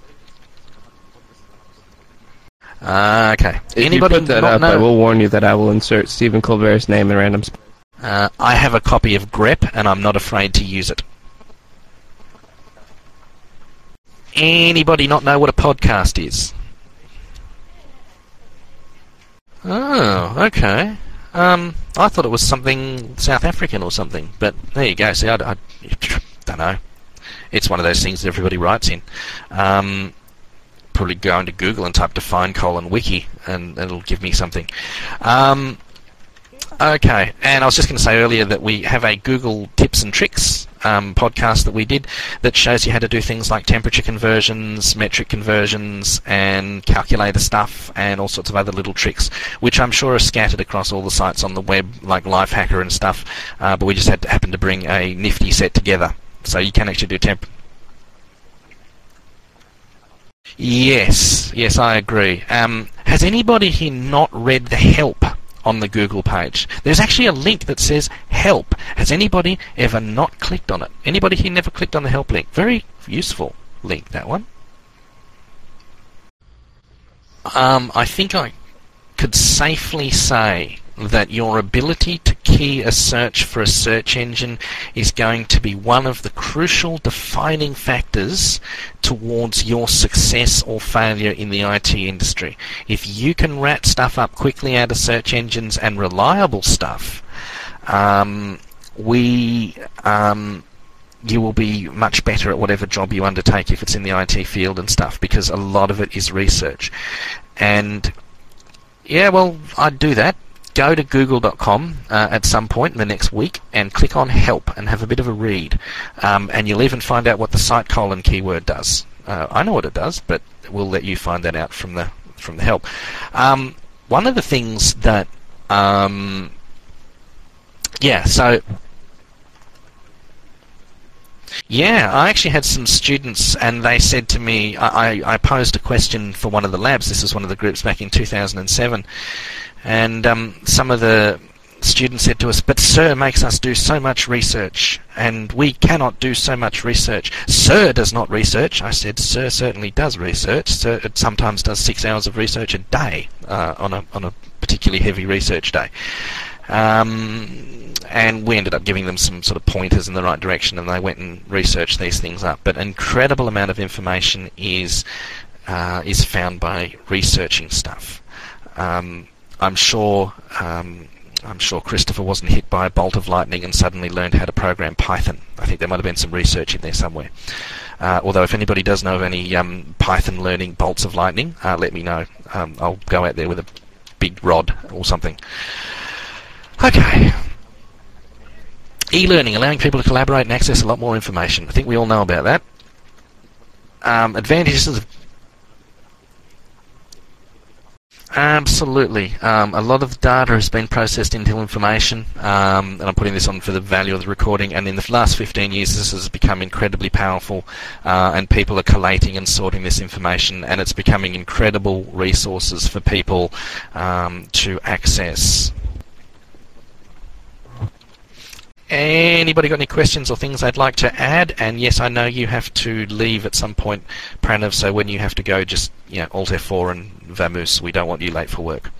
Uh, okay. If Anybody you put that not up, know? I will warn you that I will insert Stephen Colbert's name in random sp- Uh, I have a copy of grep, and I'm not afraid to use it. Anybody not know what a podcast is? Oh, okay. Um, I thought it was something South African or something, but there you go. See, I, I don't know. It's one of those things that everybody writes in. Um, probably go into Google and type define colon wiki, and it'll give me something. Um, okay, and I was just going to say earlier that we have a Google Tips and Tricks um, podcast that we did that shows you how to do things like temperature conversions, metric conversions, and calculator stuff, and all sorts of other little tricks, which I'm sure are scattered across all the sites on the web, like Lifehacker and stuff, uh, but we just had to happen to bring a nifty set together. So you can actually do temp... Yes, yes, I agree. Um, has anybody here not read the help on the Google page? There's actually a link that says help. Has anybody ever not clicked on it? Anybody here never clicked on the help link? Very useful link, that one. Um, I think I could safely say that your ability to key a search for a search engine is going to be one of the crucial defining factors towards your success or failure in the I T industry. If you can rat stuff up quickly out of search engines, and reliable stuff, um, we um, you will be much better at whatever job you undertake if it's in the I T field and stuff, because a lot of it is research. And yeah, well, I'd do that. Go to google dot com uh, at some point in the next week and click on help and have a bit of a read. Um, and you'll even find out what the site colon keyword does. Uh, I know what it does, but we'll let you find that out from the from the help. Um, one of the things that, um, yeah, so, yeah, I actually had some students, and they said to me, I, I, I posed a question for one of the labs. This was one of the groups back in two thousand seven. And um, some of the students said to us, but Sir makes us do so much research, and we cannot do so much research. Sir does not research. I said, Sir certainly does research. Sir it sometimes does six hours of research a day uh, on a on a particularly heavy research day. Um, and we ended up giving them some sort of pointers in the right direction, and they went and researched these things up. But an incredible amount of information is uh, is found by researching stuff. Um, I'm sure um, I'm sure Christopher wasn't hit by a bolt of lightning and suddenly learned how to program Python. I think there might have been some research in there somewhere. Uh, although if anybody does know of any um, Python learning bolts of lightning, uh, let me know. Um, I'll go out there with a big rod or something. Okay. E-learning, allowing people to collaborate and access a lot more information. I think we all know about that. Um, advantages of Absolutely. Um, a lot of data has been processed into information, um, and I'm putting this on for the value of the recording, and in the last fifteen years this has become incredibly powerful, uh, and people are collating and sorting this information, and it's becoming incredible resources for people um, to access. Anybody got any questions or things they'd like to add? And yes, I know you have to leave at some point, Pranav, so when you have to go, just, you know, Alt F four and vamoose. We don't want you late for work.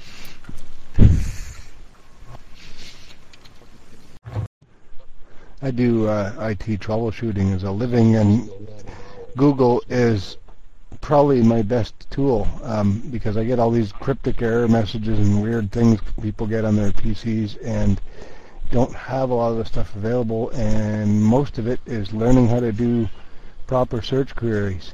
I do uh, I T troubleshooting as a living, and Google is probably my best tool um, because I get all these cryptic error messages and weird things people get on their P Cs, and don't have a lot of the stuff available, and most of it is learning how to do proper search queries.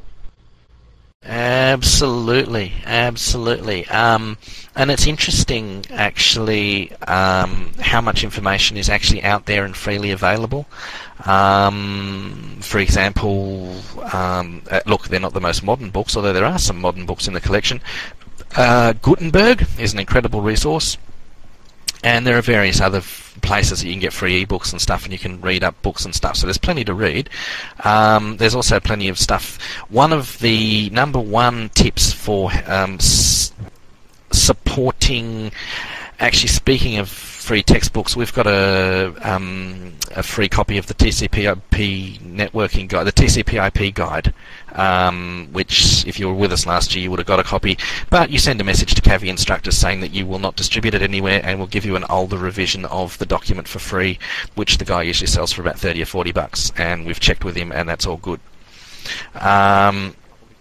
Absolutely, absolutely. Um, and it's interesting, actually, um, how much information is actually out there and freely available. Um, for example, um, uh, look, they're not the most modern books, although there are some modern books in the collection. Uh, Gutenberg is an incredible resource. And there are various other f places that you can get free ebooks and stuff, and you can read up books and stuff. So there's plenty to read. Um, there's also plenty of stuff. One of the number one tips for um, s supporting, actually speaking of free textbooks, we've got a, um, a free copy of the T C P I P networking guide, the T C P I P guide, um, which if you were with us last year you would have got a copy, but you send a message to Cavi instructors saying that you will not distribute it anywhere, and we'll give you an older revision of the document for free, which the guy usually sells for about thirty or forty bucks, and we've checked with him and that's all good. Um,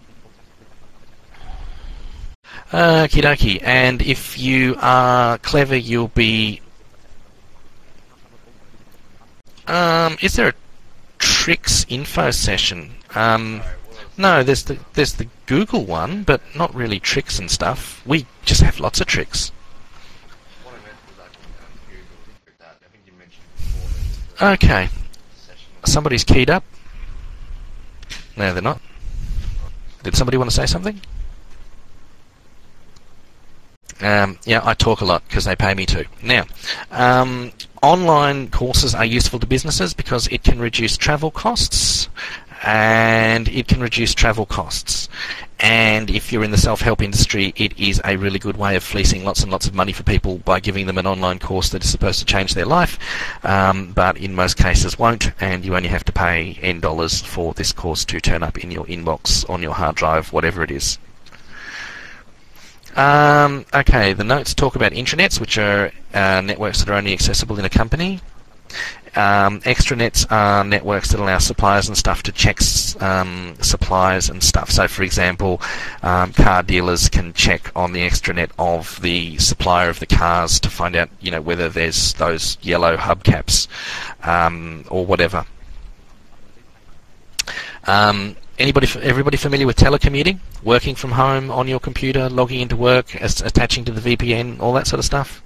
Okie dokie, and if you are clever you'll be... Um, is there a tricks info session? Um, no, there's the there's the Google one, but not really tricks and stuff. We just have lots of tricks. Okay. Somebody's keyed up. No, they're not. Did somebody want to say something? Um, yeah, I talk a lot because they pay me to. Now, um, online courses are useful to businesses because it can reduce travel costs, and it can reduce travel costs. And if you're in the self-help industry, it is a really good way of fleecing lots and lots of money for people by giving them an online course that is supposed to change their life, um, but in most cases won't, and you only have to pay N dollars for this course to turn up in your inbox, on your hard drive, whatever it is. Um, okay, the notes talk about intranets, which are uh, networks that are only accessible in a company. Um, extranets are networks that allow suppliers and stuff to check um, supplies and stuff. So, for example, um, car dealers can check on the extranet of the supplier of the cars to find out, you know, whether there's those yellow hubcaps um, or whatever. Um, Anybody, everybody familiar with telecommuting? Working from home on your computer, logging into work, as, attaching to the V P N, all that sort of stuff?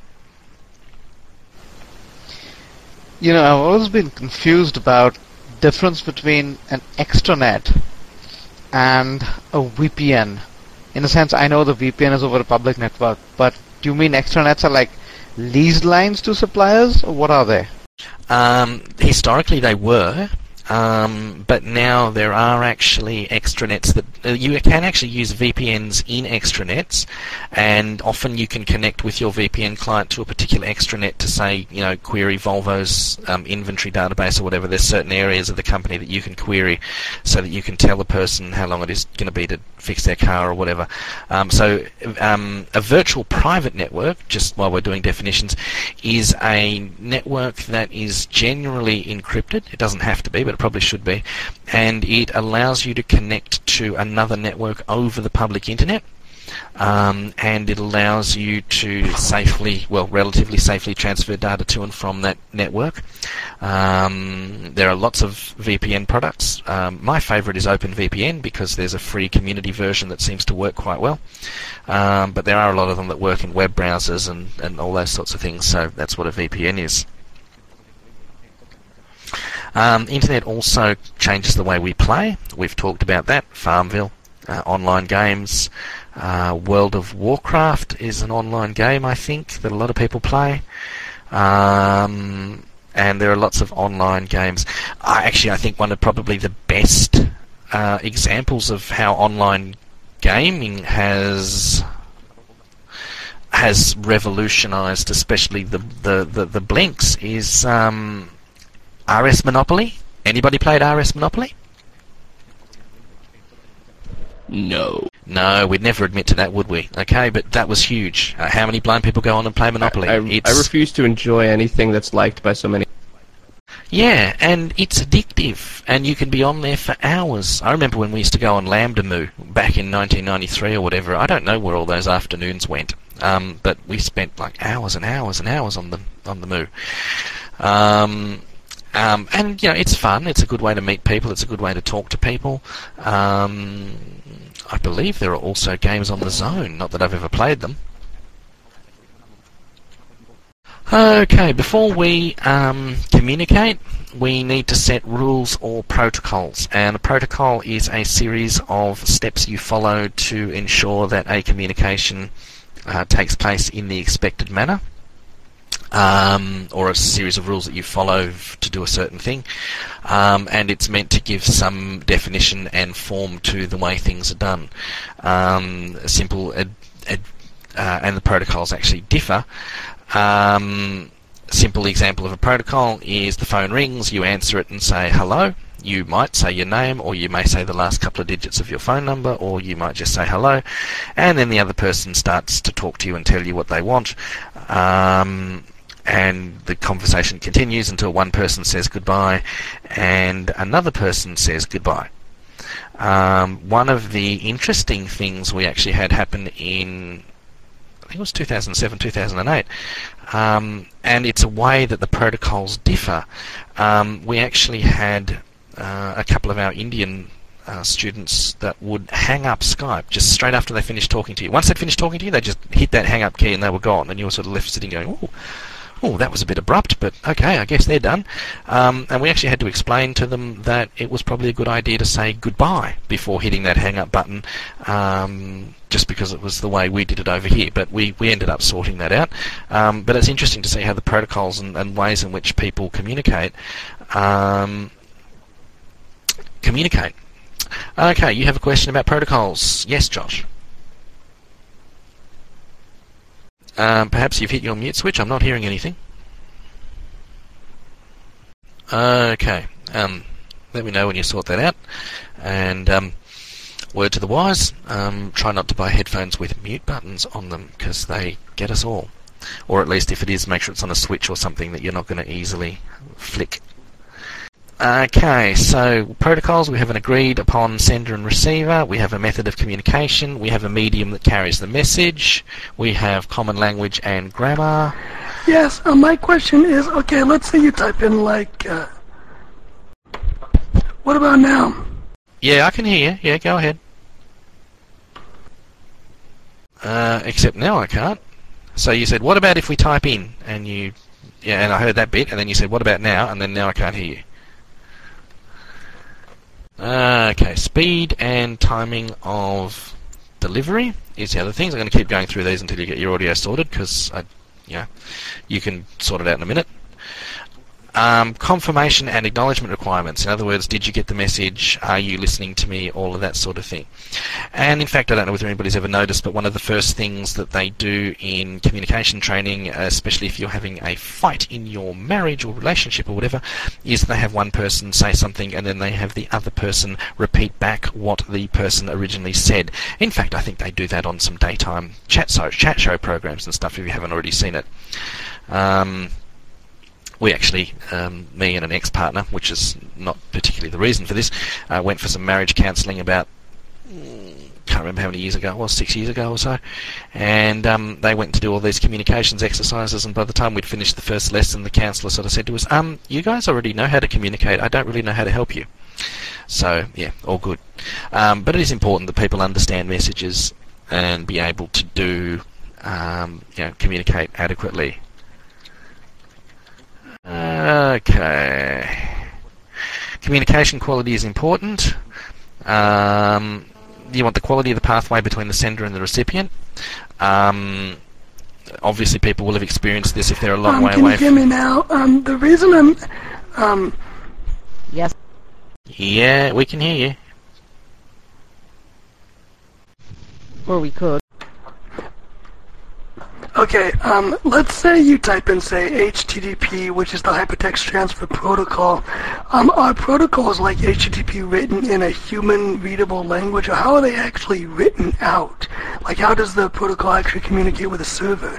You know, I've always been confused about difference between an extranet and a V P N. In a sense, I know the V P N is over a public network, but do you mean extranets are like leased lines to suppliers, or what are they? Um, historically, they were. Um, but now there are actually extranets that uh, you can actually use V P Ns in extranets, and often you can connect with your V P N client to a particular extranet to say, you know, query Volvo's um, inventory database or whatever. There's certain areas of the company that you can query so that you can tell the person how long it is going to be to fix their car or whatever. Um, so um, a virtual private network, just while we're doing definitions, is a network that is generally encrypted. It doesn't have to be, but it probably should be, and it allows you to connect to another network over the public internet. um, and it allows you to safely, well, relatively safely transfer data to and from that network. Um, there are lots of V P N products. Um, my favourite is OpenVPN because there's a free community version that seems to work quite well. Um, but there are a lot of them that work in web browsers and, and all those sorts of things, so that's what a V P N is. Um, internet also changes the way we play. We've talked about that. Farmville, uh, online games. Uh, World of Warcraft is an online game, I think, that a lot of people play. Um, and there are lots of online games. I, actually, I think one of probably the best uh, examples of how online gaming has has revolutionised, especially the the the, the blinks, is um, R S Monopoly. Anybody played R S Monopoly? No. No, we'd never admit to that, would we? Okay, but that was huge. Uh, how many blind people go on and play Monopoly? I, I, I refuse to enjoy anything that's liked by so many. Yeah, and it's addictive, and you can be on there for hours. I remember when we used to go on Lambda Moo back in nineteen ninety-three or whatever. I don't know where all those afternoons went, um, but we spent like hours and hours and hours on the on the Moo. Um, um, and you know, it's fun. It's a good way to meet people. It's a good way to talk to people. Um, I believe there are also games on the Zone. Not that I've ever played them. Okay, before we um, communicate, we need to set rules or protocols. And a protocol is a series of steps you follow to ensure that a communication uh, takes place in the expected manner. Um, or a series of rules that you follow f- to do a certain thing. Um, and it's meant to give some definition and form to the way things are done. Um, a simple, ad, ad, uh, and the protocols actually differ. Um, simple example of a protocol is the phone rings, you answer it and say hello. You might say your name, or you may say the last couple of digits of your phone number, or you might just say hello, and then the other person starts to talk to you and tell you what they want. Um, and the conversation continues until one person says goodbye and another person says goodbye. Um, one of the interesting things we actually had happen in, I think it was two thousand seven, two thousand eight, um, and it's a way that the protocols differ. Um, we actually had uh, a couple of our Indian uh, students that would hang up Skype just straight after they finished talking to you. Once they'd finished talking to you, they just hit that hang up key and they were gone, and you were sort of left sitting going, ooh, oh, that was a bit abrupt, but okay, I guess they're done. Um, and we actually had to explain to them that it was probably a good idea to say goodbye before hitting that hang-up button, um, just because it was the way we did it over here. But we, we ended up sorting that out. Um, but it's interesting to see how the protocols and, and ways in which people communicate um, communicate. Okay, you have a question about protocols. Yes, Josh? Um, perhaps you've hit your mute switch. I'm not hearing anything. Okay. Um, let me know when you sort that out. And um, word to the wise, um, try not to buy headphones with mute buttons on them because they get us all. Or at least if it is, make sure it's on a switch or something that you're not going to easily flick. Okay, so protocols, we have an agreed upon sender and receiver, we have a method of communication, we have a medium that carries the message, we have common language and grammar. Yes, uh, my question is, okay, let's say you type in like, uh, what about now? Yeah, I can hear you. Yeah, go ahead. Uh, except now I can't. So you said, what about if we type in? And you, yeah, and I heard that bit, and then you said, what about now? And then now I can't hear you. Okay, speed and timing of delivery is the other things. I'm going to keep going through these until you get your audio sorted, because I, yeah, you can sort it out in a minute. Um, confirmation and acknowledgement requirements. In other words, did you get the message? Are you listening to me? All of that sort of thing. And in fact, I don't know whether anybody's ever noticed, but one of the first things that they do in communication training, especially if you're having a fight in your marriage or relationship or whatever, is they have one person say something and then they have the other person repeat back what the person originally said. In fact, I think they do that on some daytime chat show, chat show programs and stuff if you haven't already seen it. Um, We actually, um, me and an ex-partner, which is not particularly the reason for this, uh, went for some marriage counselling about a can't remember how many years ago it was, six years ago or so, and um, they went to do all these communications exercises, and by the time we'd finished the first lesson, the counsellor sort of said to us, um, you guys already know how to communicate, I don't really know how to help you. So, yeah, all good. Um, but it is important that people understand messages and be able to do, um, you know, communicate adequately. Okay. Communication quality is important. Um, you want the quality of the pathway between the sender and the recipient. Um, obviously, people will have experienced this if they're a long um, way can away. Can you hear me now? Um, the reason I'm... Um, Yes. Yeah, we can hear you. Or we could. Okay, um, let's say you type in, say, H T T P, which is the Hypertext Transfer Protocol. Um, are protocols like H T T P written in a human-readable language, or how are they actually written out? Like, how does the protocol actually communicate with a server?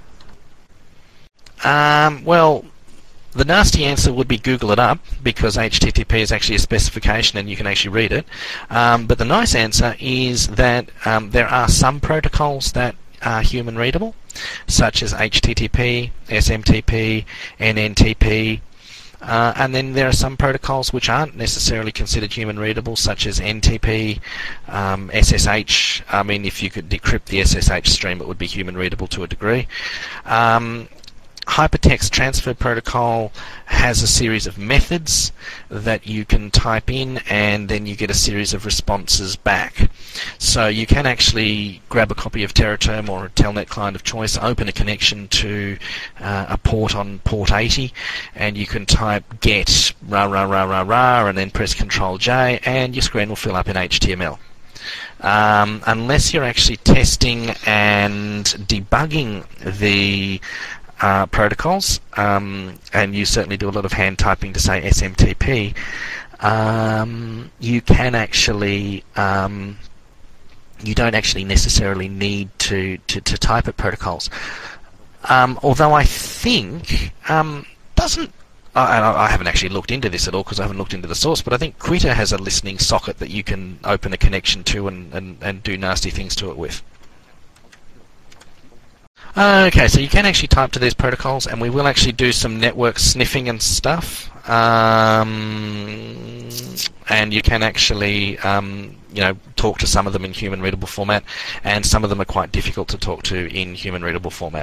Um, well, the nasty answer would be Google it up, because H T T P is actually a specification and you can actually read it. Um, but the nice answer is that um, there are some protocols that are human readable, such as H T T P, S M T P, N N T P, uh, and then there are some protocols which aren't necessarily considered human readable, such as N T P, um, S S H. I mean, if you could decrypt the S S H stream, it would be human readable to a degree. Um, Hypertext Transfer Protocol has a series of methods that you can type in, and then you get a series of responses back. So you can actually grab a copy of TerraTerm or a Telnet client of choice, open a connection to uh, a port on port eighty, and you can type get rah rah rah rah rah, and then press Control J, and your screen will fill up in H T M L. Um, unless you're actually testing and debugging the Uh, protocols, um, and you certainly do a lot of hand typing to say S M T P, um, you can actually, um, you don't actually necessarily need to, to, to type at protocols. Um, although I think, um, doesn't, I, I haven't actually looked into this at all because I haven't looked into the source, but I think Quitter has a listening socket that you can open a connection to and, and, and do nasty things to it with. Okay, so you can actually type to these protocols, and we will actually do some network sniffing and stuff. Um, and you can actually, um, you know, talk to some of them in human readable format, and some of them are quite difficult to talk to in human readable format.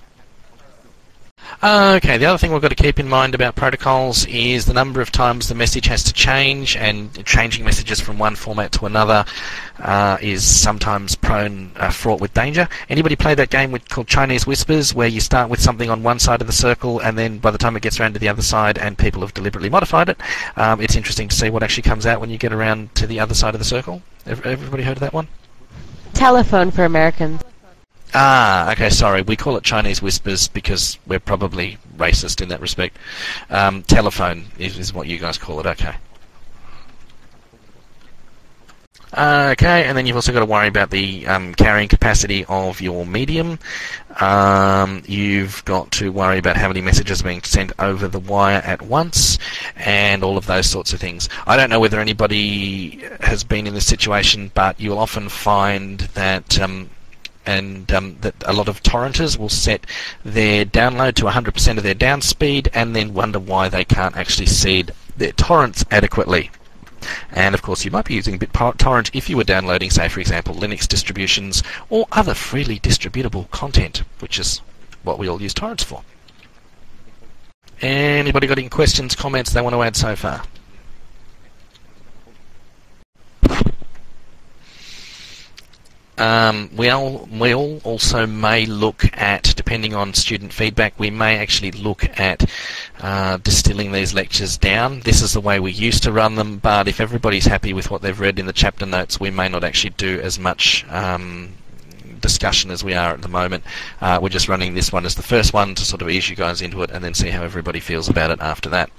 Okay, the other thing we've got to keep in mind about protocols is the number of times the message has to change, and changing messages from one format to another uh, is sometimes prone, uh, fraught with danger. Anybody play that game with, called Chinese Whispers, where you start with something on one side of the circle, and then by the time it gets around to the other side, and people have deliberately modified it, um, it's interesting to see what actually comes out when you get around to the other side of the circle. Everybody heard of that one? Telephone for Americans. Ah, okay, sorry. We call it Chinese Whispers because we're probably racist in that respect. Um, telephone is, is what you guys call it, okay. Okay, and then you've also got to worry about the um, carrying capacity of your medium. Um, you've got to worry about how many messages are being sent over the wire at once, and all of those sorts of things. I don't know whether anybody has been in this situation, but you'll often find that um, and um, that a lot of torrenters will set their download to one hundred percent of their down speed and then wonder why they can't actually seed their torrents adequately. And of course you might be using BitTorrent if you were downloading, say for example, Linux distributions or other freely distributable content, which is what we all use torrents for. Anybody got any questions, comments they want to add so far? Um, we'll, we'll also may look at, depending on student feedback, we may actually look at uh, distilling these lectures down. This is the way we used to run them, but if everybody's happy with what they've read in the chapter notes, we may not actually do as much um, discussion as we are at the moment. Uh, we're just running this one as the first one to sort of ease you guys into it and then see how everybody feels about it after that.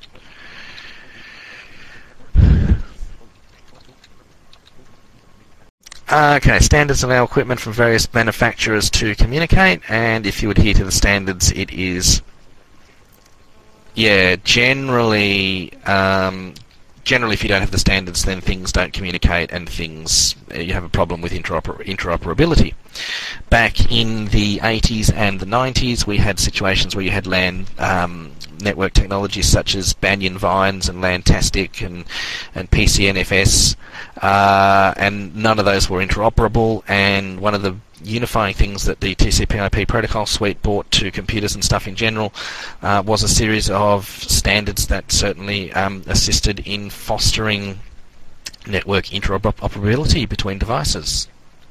Okay, standards allow equipment from various manufacturers to communicate, and if you adhere to the standards, it is, yeah, generally, um, generally, if you don't have the standards, then things don't communicate, and things you have a problem with interoper- interoperability. Back in the eighties and the nineties, we had situations where you had LAN um, network technologies such as Banyan Vines and Lantastic and and P C N F S, uh, and none of those were interoperable. And one of the unifying things that the T C P I P protocol suite brought to computers and stuff in general uh, was a series of standards that certainly um, assisted in fostering network interoperability between devices.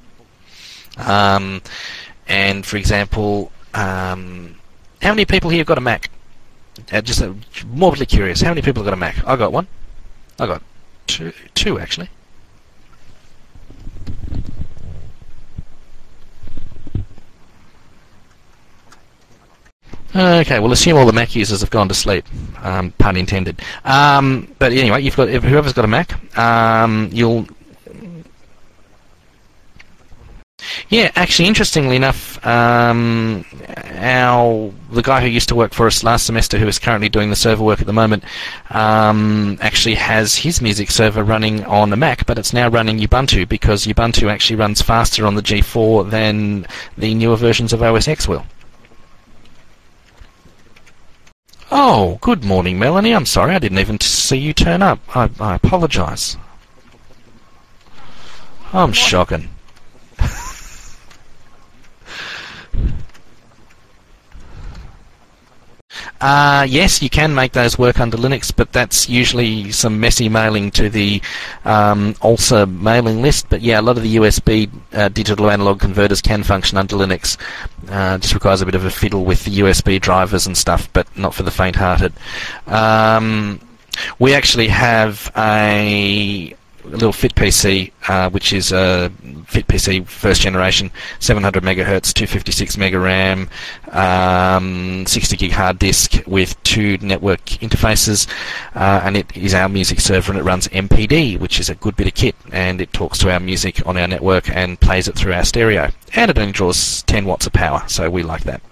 Um, and for example, um, how many people here have got a Mac? Uh, just uh, morbidly curious, how many people have got a Mac? I got one. I got two, two actually. Okay, well, assume all the Mac users have gone to sleep, um, pun intended. Um, but anyway, you've got if whoever's got a Mac, um, you'll. Yeah, actually, interestingly enough, um, our the guy who used to work for us last semester, who is currently doing the server work at the moment, um, actually has his music server running on a Mac, but it's now running Ubuntu because Ubuntu actually runs faster on the G four than the newer versions of O S X will. Oh, good morning, Melanie. I'm sorry, I didn't even see you turn up. I, I apologise. I'm shocking. Uh, yes, you can make those work under Linux, but that's usually some messy mailing to the um, A L S A mailing list. But yeah, a lot of the U S B uh, digital analog converters can function under Linux. Uh, just requires a bit of a fiddle with the U S B drivers and stuff, but not for the faint-hearted. Um, we actually have a little FitPC, uh, which is a FitPC first generation, seven hundred megahertz, two fifty-six mega RAM, um, sixty gig hard disk with two network interfaces, uh, and it is our music server, and it runs M P D, which is a good bit of kit, and it talks to our music on our network and plays it through our stereo, and it only draws ten watts of power, so we like that.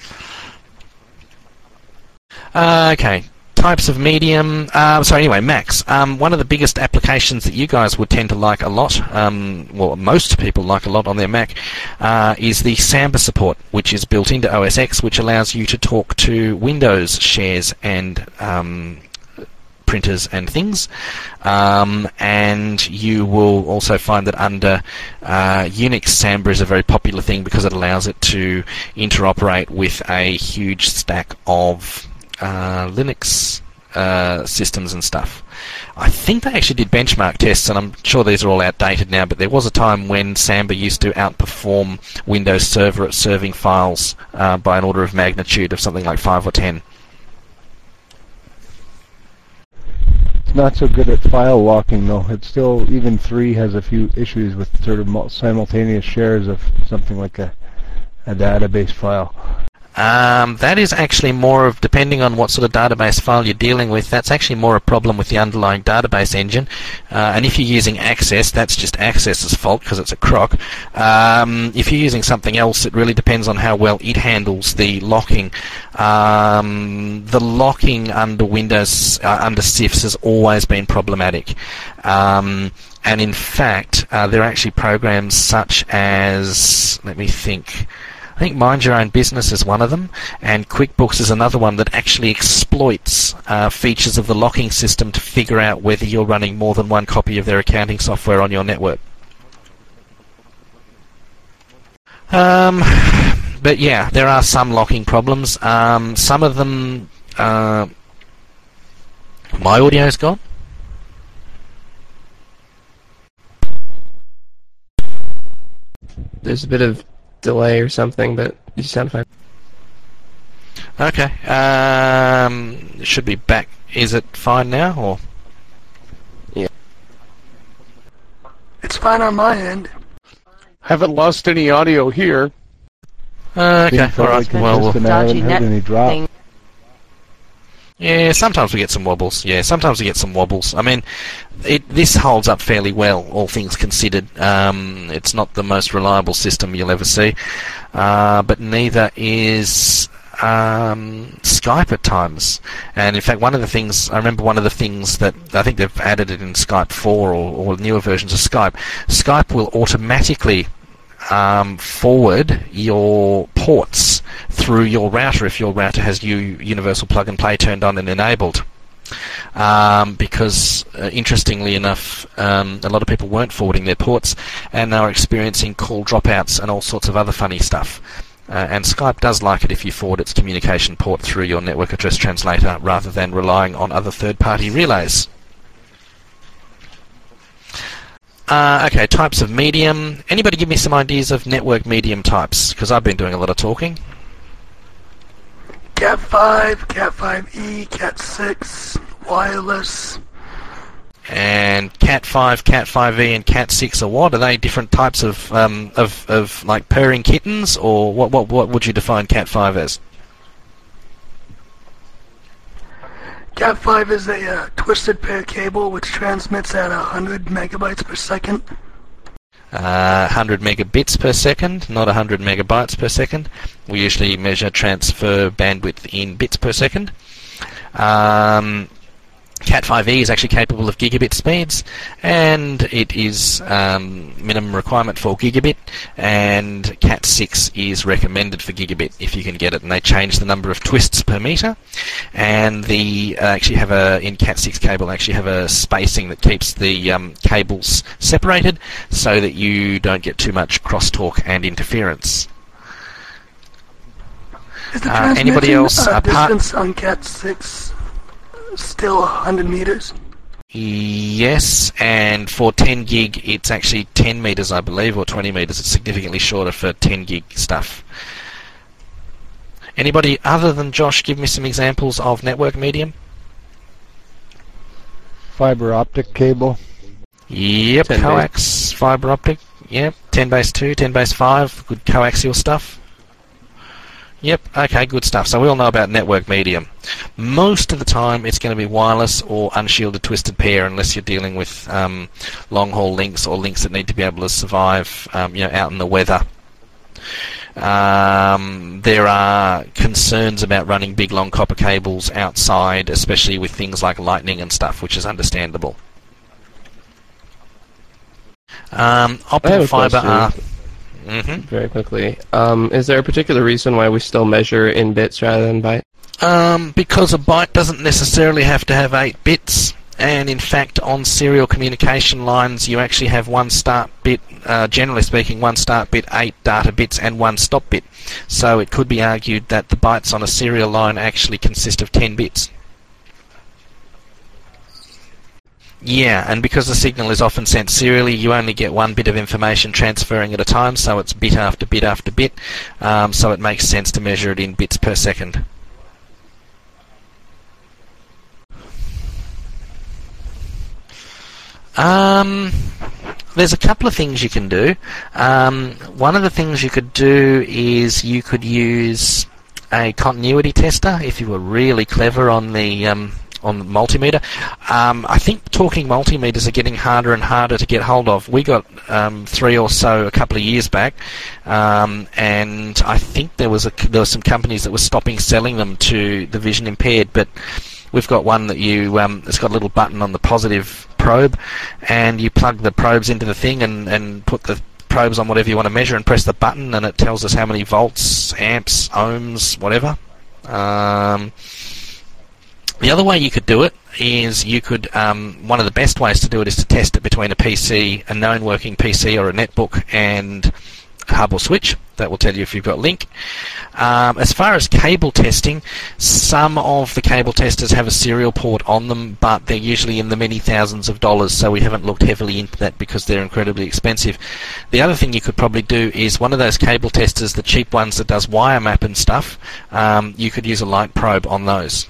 Uh, okay. Types of medium, uh, so anyway, Macs. Um, one of the biggest applications that you guys would tend to like a lot, um, well, most people like a lot on their Mac, uh, is the Samba support, which is built into O S X, which allows you to talk to Windows shares and um, printers and things. Um, and you will also find that under uh, Unix, Samba is a very popular thing because it allows it to interoperate with a huge stack of Uh, Linux uh, systems and stuff. I think they actually did benchmark tests, and I'm sure these are all outdated now, but there was a time when Samba used to outperform Windows Server at serving files uh, by an order of magnitude of something like five or ten. It's not so good at file locking, though. It's still, even three has a few issues with sort of simultaneous shares of something like a, a database file. Um, that is actually more of, depending on what sort of database file you're dealing with, that's actually more a problem with the underlying database engine. Uh, and if you're using Access, that's just Access's fault because it's a crock. Um, if you're using something else, it really depends on how well it handles the locking. Um, the locking under Windows, uh, under C I Fs, has always been problematic. Um, and in fact, uh, there are actually programs such as, let me think, I think Mind Your Own Business is one of them, and QuickBooks is another one that actually exploits uh, features of the locking system to figure out whether you're running more than one copy of their accounting software on your network. Um, but yeah, there are some locking problems. Um, some of them... Uh, my audio's gone? There's a bit of delay or something, but you sound fine. Okay. Um, it should be back. Is it fine now, or? Yeah. It's fine on my end. Haven't lost any audio here. Uh, okay. All right. Well, we'll I haven't heard any drop. Yeah, sometimes we get some wobbles. Yeah, sometimes we get some wobbles. I mean, it, this holds up fairly well, all things considered. Um, it's not the most reliable system you'll ever see, uh, but neither is um, Skype at times. And in fact, one of the things, I remember one of the things that, I think they've added it in Skype four or, or newer versions of Skype, Skype will automatically um, forward your ports through your router if your router has U Universal Plug and Play turned on and enabled. Um, because, uh, interestingly enough, um, a lot of people weren't forwarding their ports and they were experiencing call dropouts and all sorts of other funny stuff. Uh, and Skype does like it if you forward its communication port through your network address translator rather than relying on other third-party relays. Uh, okay, types of medium. Anybody give me some ideas of network medium types? Because I've been doing a lot of talking. Cat five, Cat five E, Cat six, wireless. And Cat five, Cat five E, and Cat six are what? Are they different types of um, of of like purring kittens, or what? What what would you define Cat five as? Cat five is a uh, twisted pair cable which transmits at one hundred megabytes per second. Uh, one hundred megabits per second, not one hundred megabytes per second. We usually measure transfer bandwidth in bits per second. Um, Cat five E is actually capable of gigabit speeds, and it is um, minimum requirement for gigabit, and Cat six is recommended for gigabit if you can get it, and they change the number of twists per meter, and the uh, actually have a in Cat six cable actually have a spacing that keeps the um, cables separated so that you don't get too much crosstalk and interference. Is the uh, anybody else uh, apart? distance on Cat six still one hundred meters? Yes, and for ten gig it's actually ten meters, I believe, or twenty meters. It's significantly shorter for ten gig stuff. Anybody other than Josh give me some examples of network medium? Fiber optic cable. Yep, coax, fiber optic. Yep, ten base two, ten base five, good coaxial stuff. Yep, okay, good stuff. So we all know about network medium. Most of the time it's going to be wireless or unshielded twisted pair unless you're dealing with um, long-haul links or links that need to be able to survive um, you know, out in the weather. Um, there are concerns about running big long copper cables outside, especially with things like lightning and stuff, which is understandable. Um, optical fiber are... Mm-hmm. Very quickly. Um, is there a particular reason why we still measure in bits rather than bytes? Um, because a byte doesn't necessarily have to have eight bits, and in fact on serial communication lines you actually have one start bit, uh, generally speaking, one start bit, eight data bits and one stop bit. So it could be argued that the bytes on a serial line actually consist of ten bits. Yeah, and because the signal is often sent serially, you only get one bit of information transferring at a time, so it's bit after bit after bit, um, so it makes sense to measure it in bits per second. Um, there's a couple of things you can do. Um, one of the things you could do is you could use a continuity tester if you were really clever on the... Um, on the multimeter. Um, I think talking multimeters are getting harder and harder to get hold of. We got um, three or so a couple of years back, um, and I think there was a, there were some companies that were stopping selling them to the vision impaired, but we've got one that you um, it's got a little button on the positive probe, and you plug the probes into the thing and, and put the probes on whatever you want to measure and press the button, and it tells us how many volts, amps, ohms, whatever. Um, The other way you could do it is you could, um, one of the best ways to do it is to test it between a P C, a known working P C or a netbook, and a hub or switch. That will tell you if you've got link. Um, as far as cable testing, some of the cable testers have a serial port on them, but they're usually in the many thousands of dollars, so we haven't looked heavily into that because they're incredibly expensive. The other thing you could probably do is one of those cable testers, the cheap ones that does wire map and stuff, um, you could use a light probe on those.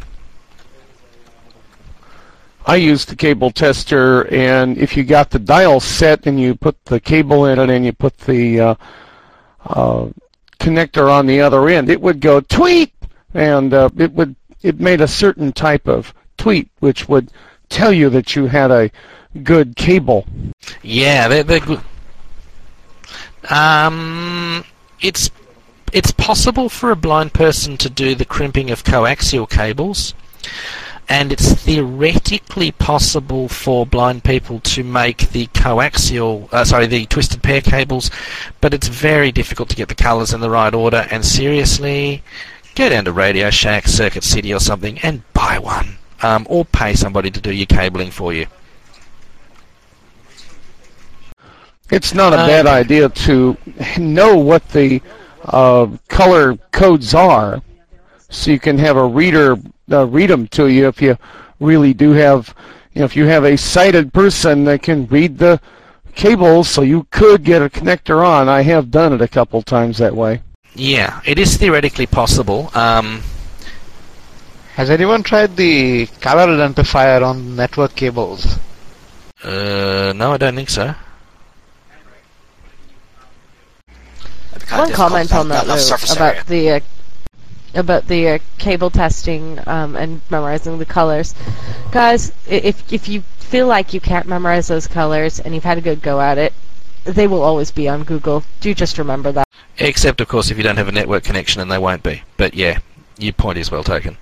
I used the cable tester, and if you got the dial set and you put the cable in it and you put the uh, uh, connector on the other end, it would go tweet, and uh, it would it made a certain type of tweet, which would tell you that you had a good cable. Yeah, they're, they're good. Um, it's it's possible for a blind person to do the crimping of coaxial cables, and it's theoretically possible for blind people to make the coaxial, uh, sorry, the twisted pair cables, but it's very difficult to get the colours in the right order. And seriously, go down to Radio Shack, Circuit City or something and buy one, um, or pay somebody to do your cabling for you. It's not a Uh, bad idea to know what the uh, color codes are, so you can have a reader uh, read them to you if you really do have, you know, if you have a sighted person that can read the cables, so you could get a connector on. I have done it a couple times that way. Yeah, it is theoretically possible. Um, Has anyone tried the color identifier on network cables? uh, no, I don't think so. One comment on that though about the uh, about the uh, cable testing um, and memorizing the colors, guys. i- If if you feel like you can't memorize those colors and you've had a good go at it, they will always be on Google. Do just remember that. Except, of course, if you don't have a network connection, and they won't be. But yeah, your point is well taken.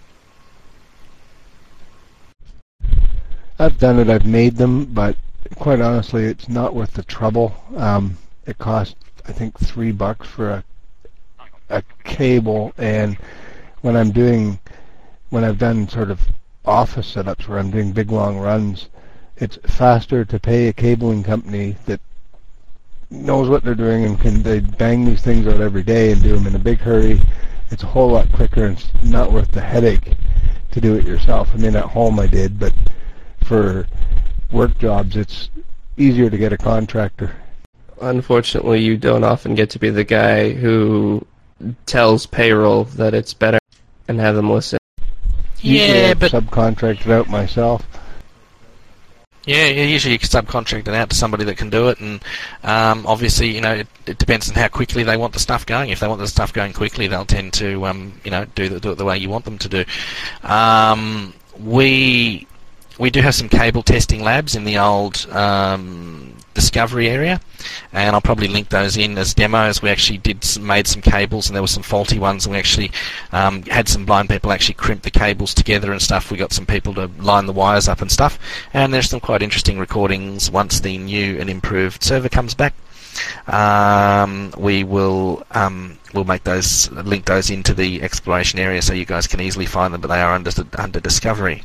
I've done it. I've made them, but quite honestly, it's not worth the trouble. Um, it costs, I think, three bucks for a a cable, and when I'm doing, when I've done sort of office setups where I'm doing big long runs, it's faster to pay a cabling company that knows what they're doing and can they bang these things out every day and do them in a big hurry. It's a whole lot quicker, and it's not worth the headache to do it yourself. I mean, at home I did, but for work jobs, it's easier to get a contractor. Unfortunately, you don't often get to be the guy who tells payroll that it's better and have them listen. Usually Yeah, I've but subcontracted out myself. yeah, yeah, usually you can subcontract it out to somebody that can do it, and um, obviously, you know, it, it depends on how quickly they want the stuff going. If they want the stuff going quickly, they'll tend to, um, you know, do, the, do it the way you want them to do. Um, we we do have some cable testing labs in the old um, Discovery area, and I'll probably link those in as demos. We actually did some, made some cables, and there were some faulty ones, and we actually um, had some blind people actually crimp the cables together and stuff. We got some people to line the wires up and stuff, and there's some quite interesting recordings once the new and improved server comes back. Um, we will um, we'll make those, link those into the exploration area so you guys can easily find them, but they are under under Discovery.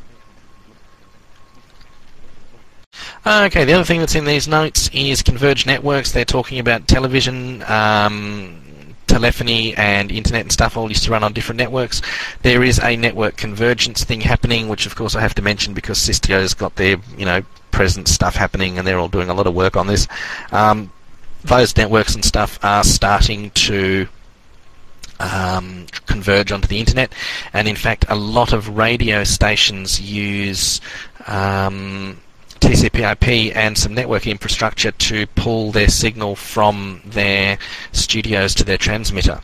Okay, the other thing that's in these notes is converged networks. They're talking about television, um, telephony and internet and stuff all used to run on different networks. There is a network convergence thing happening, which of course I have to mention because Systio's got their, you know, present stuff happening and they're all doing a lot of work on this. Um, those networks and stuff are starting to um, converge onto the internet, and in fact a lot of radio stations use um, T C P I P and some network infrastructure to pull their signal from their studios to their transmitter.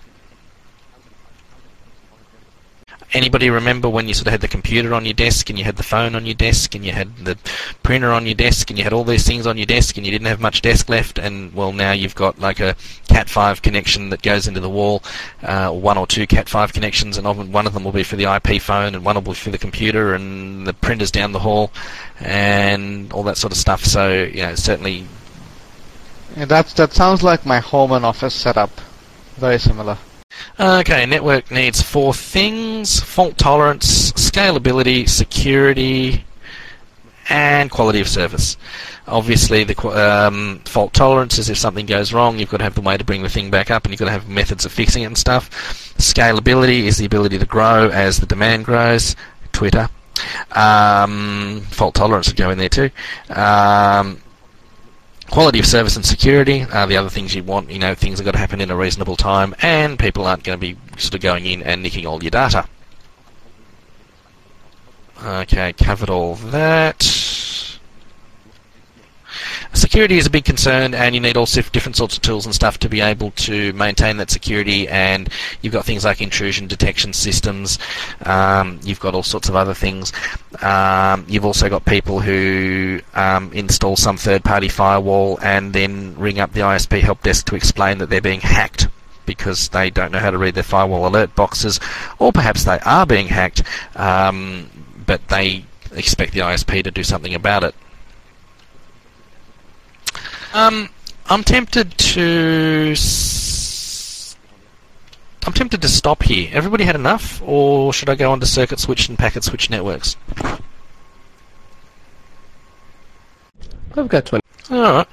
Anybody remember when you sort of had the computer on your desk and you had the phone on your desk and you had the printer on your desk and you had all these things on your desk and you didn't have much desk left, and well, now you've got like a cat five connection that goes into the wall, uh, one or two cat five connections, and often one of them will be for the I P phone and one will be for the computer, and the printer's down the hall and all that sort of stuff. So, you know, certainly. Yeah, that's, that sounds like my home and office setup. Very similar. Okay, network needs four things: fault tolerance, scalability, security, and quality of service. Obviously, the um, fault tolerance is if something goes wrong, you've got to have the way to bring the thing back up, and you've got to have methods of fixing it and stuff. Scalability is the ability to grow as the demand grows. Twitter. Um, fault tolerance would go in there too. Um, Quality of service and security are the other things you want. You know, things have got to happen in a reasonable time, and people aren't going to be sort of going in and nicking all your data. Okay, covered all that. Security is a big concern, and you need all different sorts of tools and stuff to be able to maintain that security, and you've got things like intrusion detection systems, um, you've got all sorts of other things. Um, you've also got people who um, install some third-party firewall and then ring up the I S P help desk to explain that they're being hacked because they don't know how to read their firewall alert boxes, or perhaps they are being hacked, um, but they expect the I S P to do something about it. Um, I'm tempted to... S- I'm tempted to stop here. Everybody had enough, or should I go on to circuit switch and packet switch networks? I've got twenty. Alright.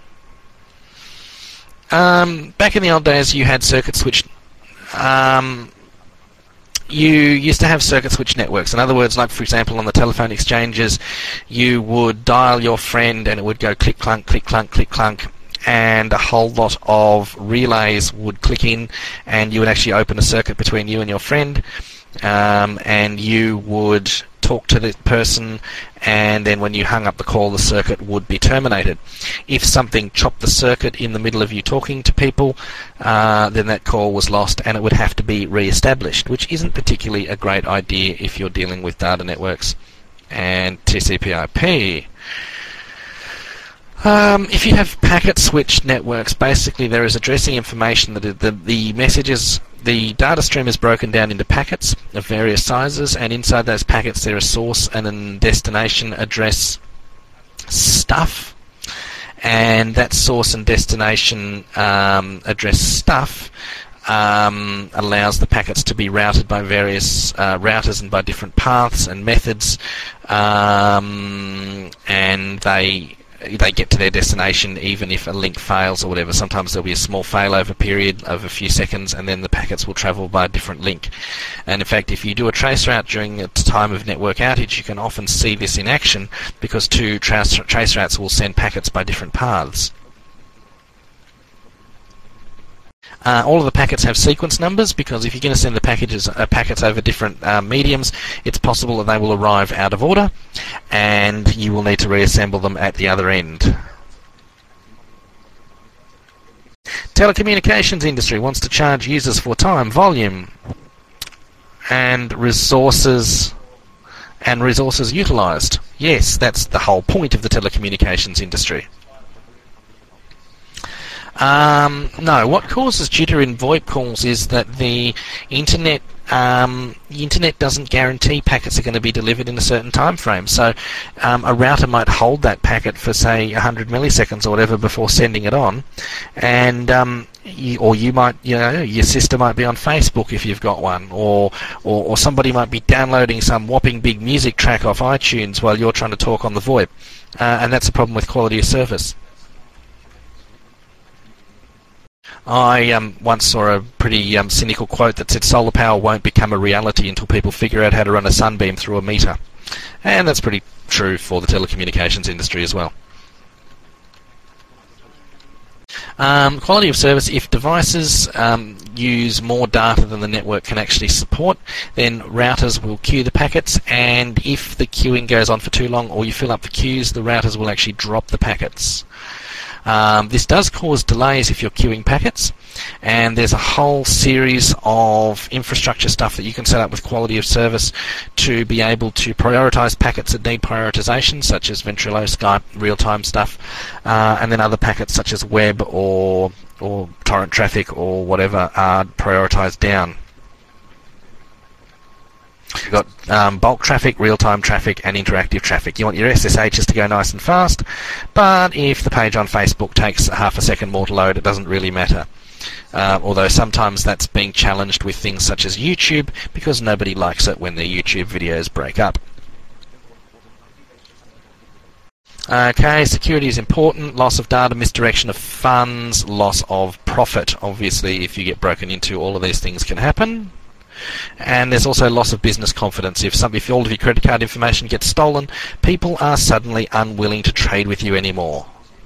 Um, back in the old days, you had circuit switch... Um, you used to have circuit switch networks. In other words, like, for example, on the telephone exchanges, you would dial your friend and it would go click-clunk, click-clunk, click-clunk, and a whole lot of relays would click in, and you would actually open a circuit between you and your friend, um, and you would talk to the person, and then when you hung up the call, the circuit would be terminated. If something chopped the circuit in the middle of you talking to people, uh, then that call was lost and it would have to be re-established, which isn't particularly a great idea if you're dealing with data networks and T C P I P. Um, if you have packet switch networks, basically there is addressing information that the, the messages, the data stream is broken down into packets of various sizes, and inside those packets there is source and then destination address stuff, and that source and destination um, address stuff um, allows the packets to be routed by various uh, routers and by different paths and methods, um, and they they get to their destination even if a link fails or whatever. Sometimes there'll be a small failover period of a few seconds, and then the packets will travel by a different link. And in fact, if you do a traceroute during a time of network outage, you can often see this in action, because two trace traceroutes will send packets by different paths. Uh, all of the packets have sequence numbers, because if you're going to send the packages, uh, packets over different uh, mediums, it's possible that they will arrive out of order, and you will need to reassemble them at the other end. Telecommunications industry wants to charge users for time, volume, and resources, and resources utilised. Yes, that's the whole point of the telecommunications industry. Um, no, what causes jitter in VoIP calls is that the internet um, the internet doesn't guarantee packets are going to be delivered in a certain time frame. So um, a router might hold that packet for, say, one hundred milliseconds or whatever before sending it on, and um, you, or you might, you know, your sister might be on Facebook if you've got one, or, or or somebody might be downloading some whopping big music track off iTunes while you're trying to talk on the VoIP, uh, and that's a problem with quality of service. I um, once saw a pretty um, cynical quote that said solar power won't become a reality until people figure out how to run a sunbeam through a meter. And that's pretty true for the telecommunications industry as well. Um, quality of service, if devices um, use more data than the network can actually support, then routers will queue the packets, and if the queuing goes on for too long or you fill up the queues, the routers will actually drop the packets. Um, this does cause delays if you're queuing packets, and there's a whole series of infrastructure stuff that you can set up with quality of service to be able to prioritize packets that need prioritization, such as Ventrilo, Skype, real-time stuff, uh, and then other packets such as web or, or torrent traffic or whatever are prioritized down. You've got um, bulk traffic, real-time traffic, and interactive traffic. You want your S S Hs to go nice and fast, but if the page on Facebook takes half a second more to load, it doesn't really matter. Uh, although sometimes that's being challenged with things such as YouTube, because nobody likes it when their YouTube videos break up. Okay, security is important. Loss of data, misdirection of funds, loss of profit. Obviously, if you get broken into, all of these things can happen. And there's also loss of business confidence. If some, if all of your credit card information gets stolen, people are suddenly unwilling to trade with you anymore.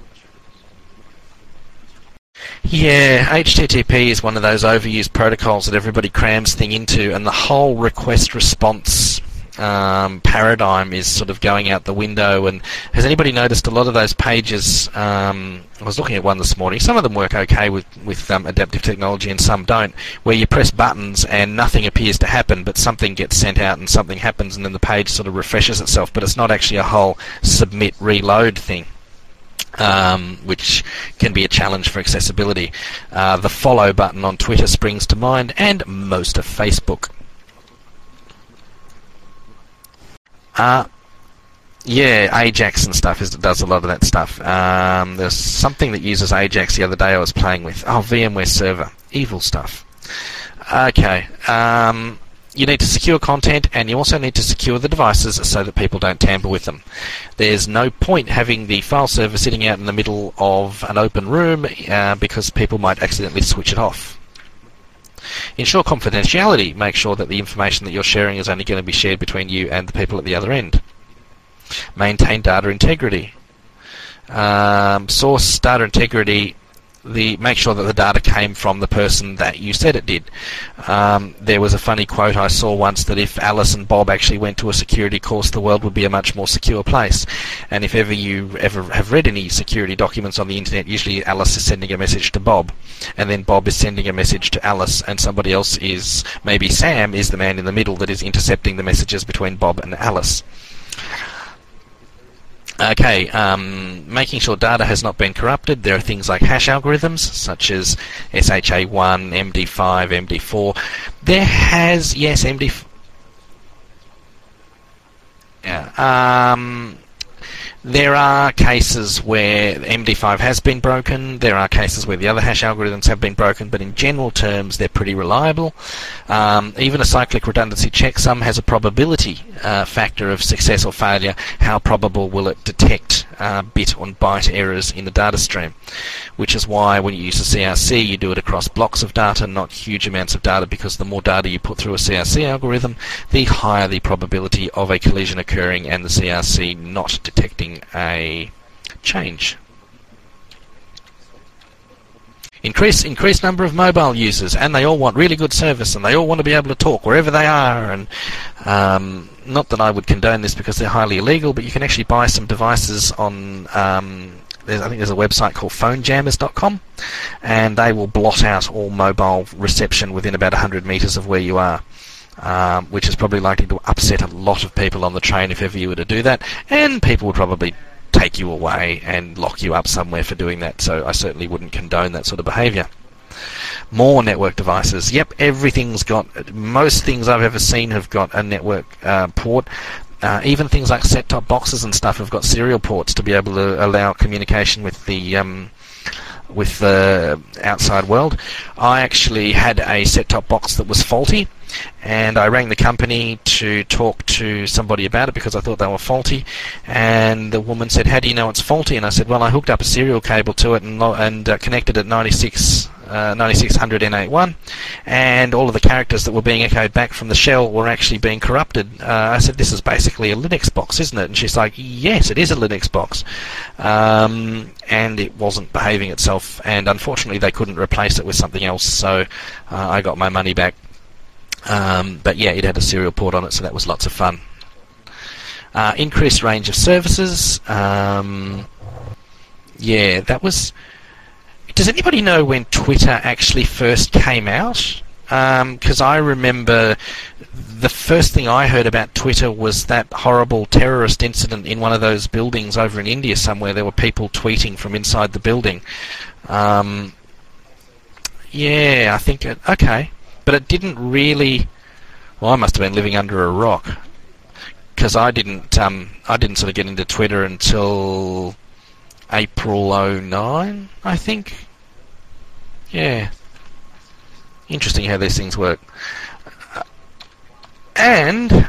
Yeah, H T T P is one of those overused protocols that everybody crams thing into, and the whole request response um, paradigm is sort of going out the window. And has anybody noticed a lot of those pages? Um, I was looking at one this morning. Some of them work okay with with um, adaptive technology, and some don't. Where you press buttons and nothing appears to happen, but something gets sent out and something happens, and then the page sort of refreshes itself. But it's not actually a whole submit reload thing. Um, which can be a challenge for accessibility. Uh, the follow button on Twitter springs to mind, and most of Facebook. Uh, yeah, Ajax and stuff is, does a lot of that stuff. Um, there's something that uses Ajax the other day I was playing with. Oh, VMware Server. Evil stuff. Okay. Um, you need to secure content, and you also need to secure the devices so that people don't tamper with them. There's no point having the file server sitting out in the middle of an open room uh, because people might accidentally switch it off. Ensure confidentiality. Make sure that the information that you're sharing is only going to be shared between you and the people at the other end. Maintain data integrity. Um, source data integrity. The make sure that the data came from the person that you said it did. Um, there was a funny quote I saw once that if Alice and Bob actually went to a security course, the world would be a much more secure place. And if ever you ever have read any security documents on the internet, usually Alice is sending a message to Bob, and then Bob is sending a message to Alice, and somebody else is, maybe Sam is the man in the middle that is intercepting the messages between Bob and Alice. Okay, um, making sure data has not been corrupted. There are things like hash algorithms, such as S H A one, M D five, M D four. There has, yes, M D four. Yeah, um, there are cases where M D five has been broken. There are cases where the other hash algorithms have been broken, but in general terms, they're pretty reliable. Um, even a cyclic redundancy checksum has a probability uh, factor of success or failure. How probable will it detect uh, bit on byte errors in the data stream? Which is why when you use a C R C, you do it across blocks of data, not huge amounts of data, because the more data you put through a C R C algorithm, the higher the probability of a collision occurring and the C R C not detecting a change. Increase increased number of mobile users, and they all want really good service, and they all want to be able to talk wherever they are. And um, not that I would condone this because they're highly illegal, but you can actually buy some devices on. Um, there's, I think there's a website called phone jammers dot com, and they will blot out all mobile reception within about one hundred meters of where you are. Um, which is probably likely to upset a lot of people on the train if ever you were to do that, and people would probably take you away and lock you up somewhere for doing that, so I certainly wouldn't condone that sort of behaviour. More network devices. Yep, everything's got, most things I've ever seen have got a network uh, port. Uh, even things like set-top boxes and stuff have got serial ports to be able to allow communication with the um, with the outside world. I actually had a set-top box that was faulty, and I rang the company to talk to somebody about it because I thought they were faulty, and the woman said, "How do you know it's faulty?" And I said, "Well, I hooked up a serial cable to it and, and uh, connected at ninety-six hundred N eighty-one, and all of the characters that were being echoed back from the shell were actually being corrupted." Uh, I said, "This is basically a Linux box, isn't it?" And she's like, "Yes, it is a Linux box." Um, and it wasn't behaving itself, and unfortunately they couldn't replace it with something else, so uh, I got my money back. Um, but yeah, it had a serial port on it, so that was lots of fun. Uh, increased range of services. Um, yeah, that was... Does anybody know when Twitter actually first came out? Because um, I remember the first thing I heard about Twitter was that horrible terrorist incident in one of those buildings over in India somewhere. There were people tweeting from inside the building. Um, yeah, I think... It, okay. But it didn't really... Well, I must have been living under a rock, because I didn't. Um, I didn't sort of get into Twitter until April oh nine, I think. Yeah. Interesting how these things work. Uh, and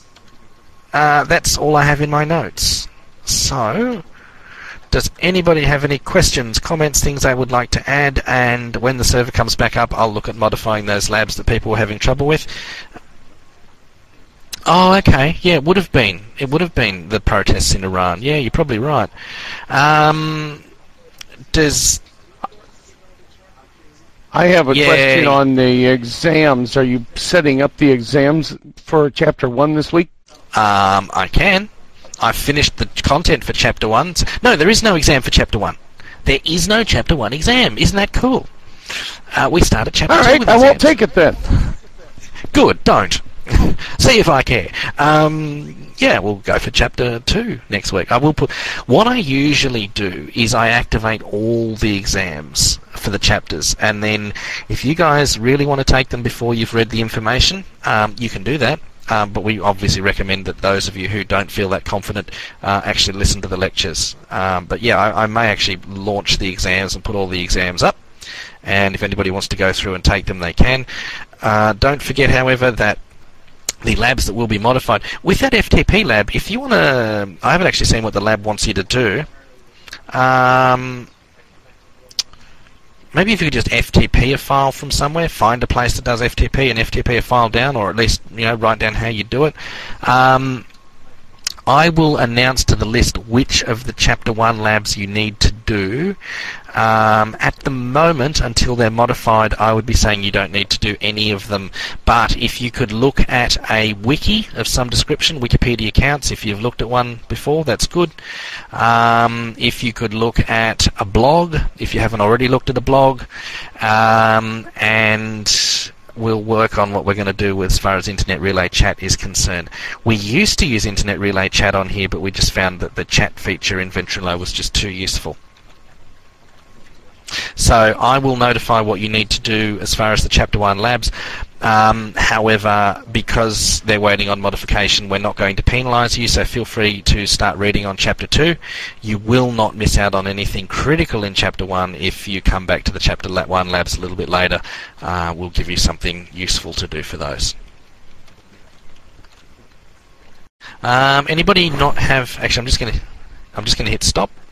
uh, that's all I have in my notes. So, does anybody have any questions, comments, things they would like to add? And when the server comes back up, I'll look at modifying those labs that people were having trouble with. Oh, okay. Yeah, it would have been. It would have been the protests in Iran. Yeah, you're probably right. Um, does... I have a yeah. question on the exams. Are you setting up the exams for Chapter one this week? Um, I can. I've finished the content for Chapter one. No, there is no exam for Chapter one. There is no Chapter one exam. Isn't that cool? Uh, we start at Chapter All two right, with I exams. won't take it then. Good, don't. See if I care. Um, yeah, we'll go for chapter two next week. I will put. What I usually do is I activate all the exams for the chapters, and then if you guys really want to take them before you've read the information, um, you can do that. Um, but we obviously recommend that those of you who don't feel that confident uh, actually listen to the lectures. Um, but yeah, I, I may actually launch the exams and put all the exams up. And if anybody wants to go through and take them, they can. Uh, don't forget, however, that the labs that will be modified with that F T P lab, if you want to, I haven't actually seen what the lab wants you to do. Um, maybe if you could just F T P a file from somewhere, find a place that does F T P and F T P a file down, or at least, you know, write down how you do it. Um, I will announce to the list which of the Chapter one labs you need to do. Um, at the moment, until they're modified, I would be saying you don't need to do any of them. But if you could look at a wiki of some description, Wikipedia counts. If you've looked at one before, that's good. Um, if you could look at a blog, if you haven't already looked at a blog, um, and we'll work on what we're going to do as far as Internet Relay Chat is concerned. We used to use Internet Relay Chat on here, but we just found that the chat feature in Ventrilo was just too useful. So I will notify what you need to do as far as the Chapter one labs. Um, however, because they're waiting on modification, we're not going to penalise you, so feel free to start reading on Chapter two. You will not miss out on anything critical in Chapter one if you come back to the Chapter one labs a little bit later. Uh, we'll give you something useful to do for those. Um, anybody not have... Actually, I'm just going to I'm just going to hit stop.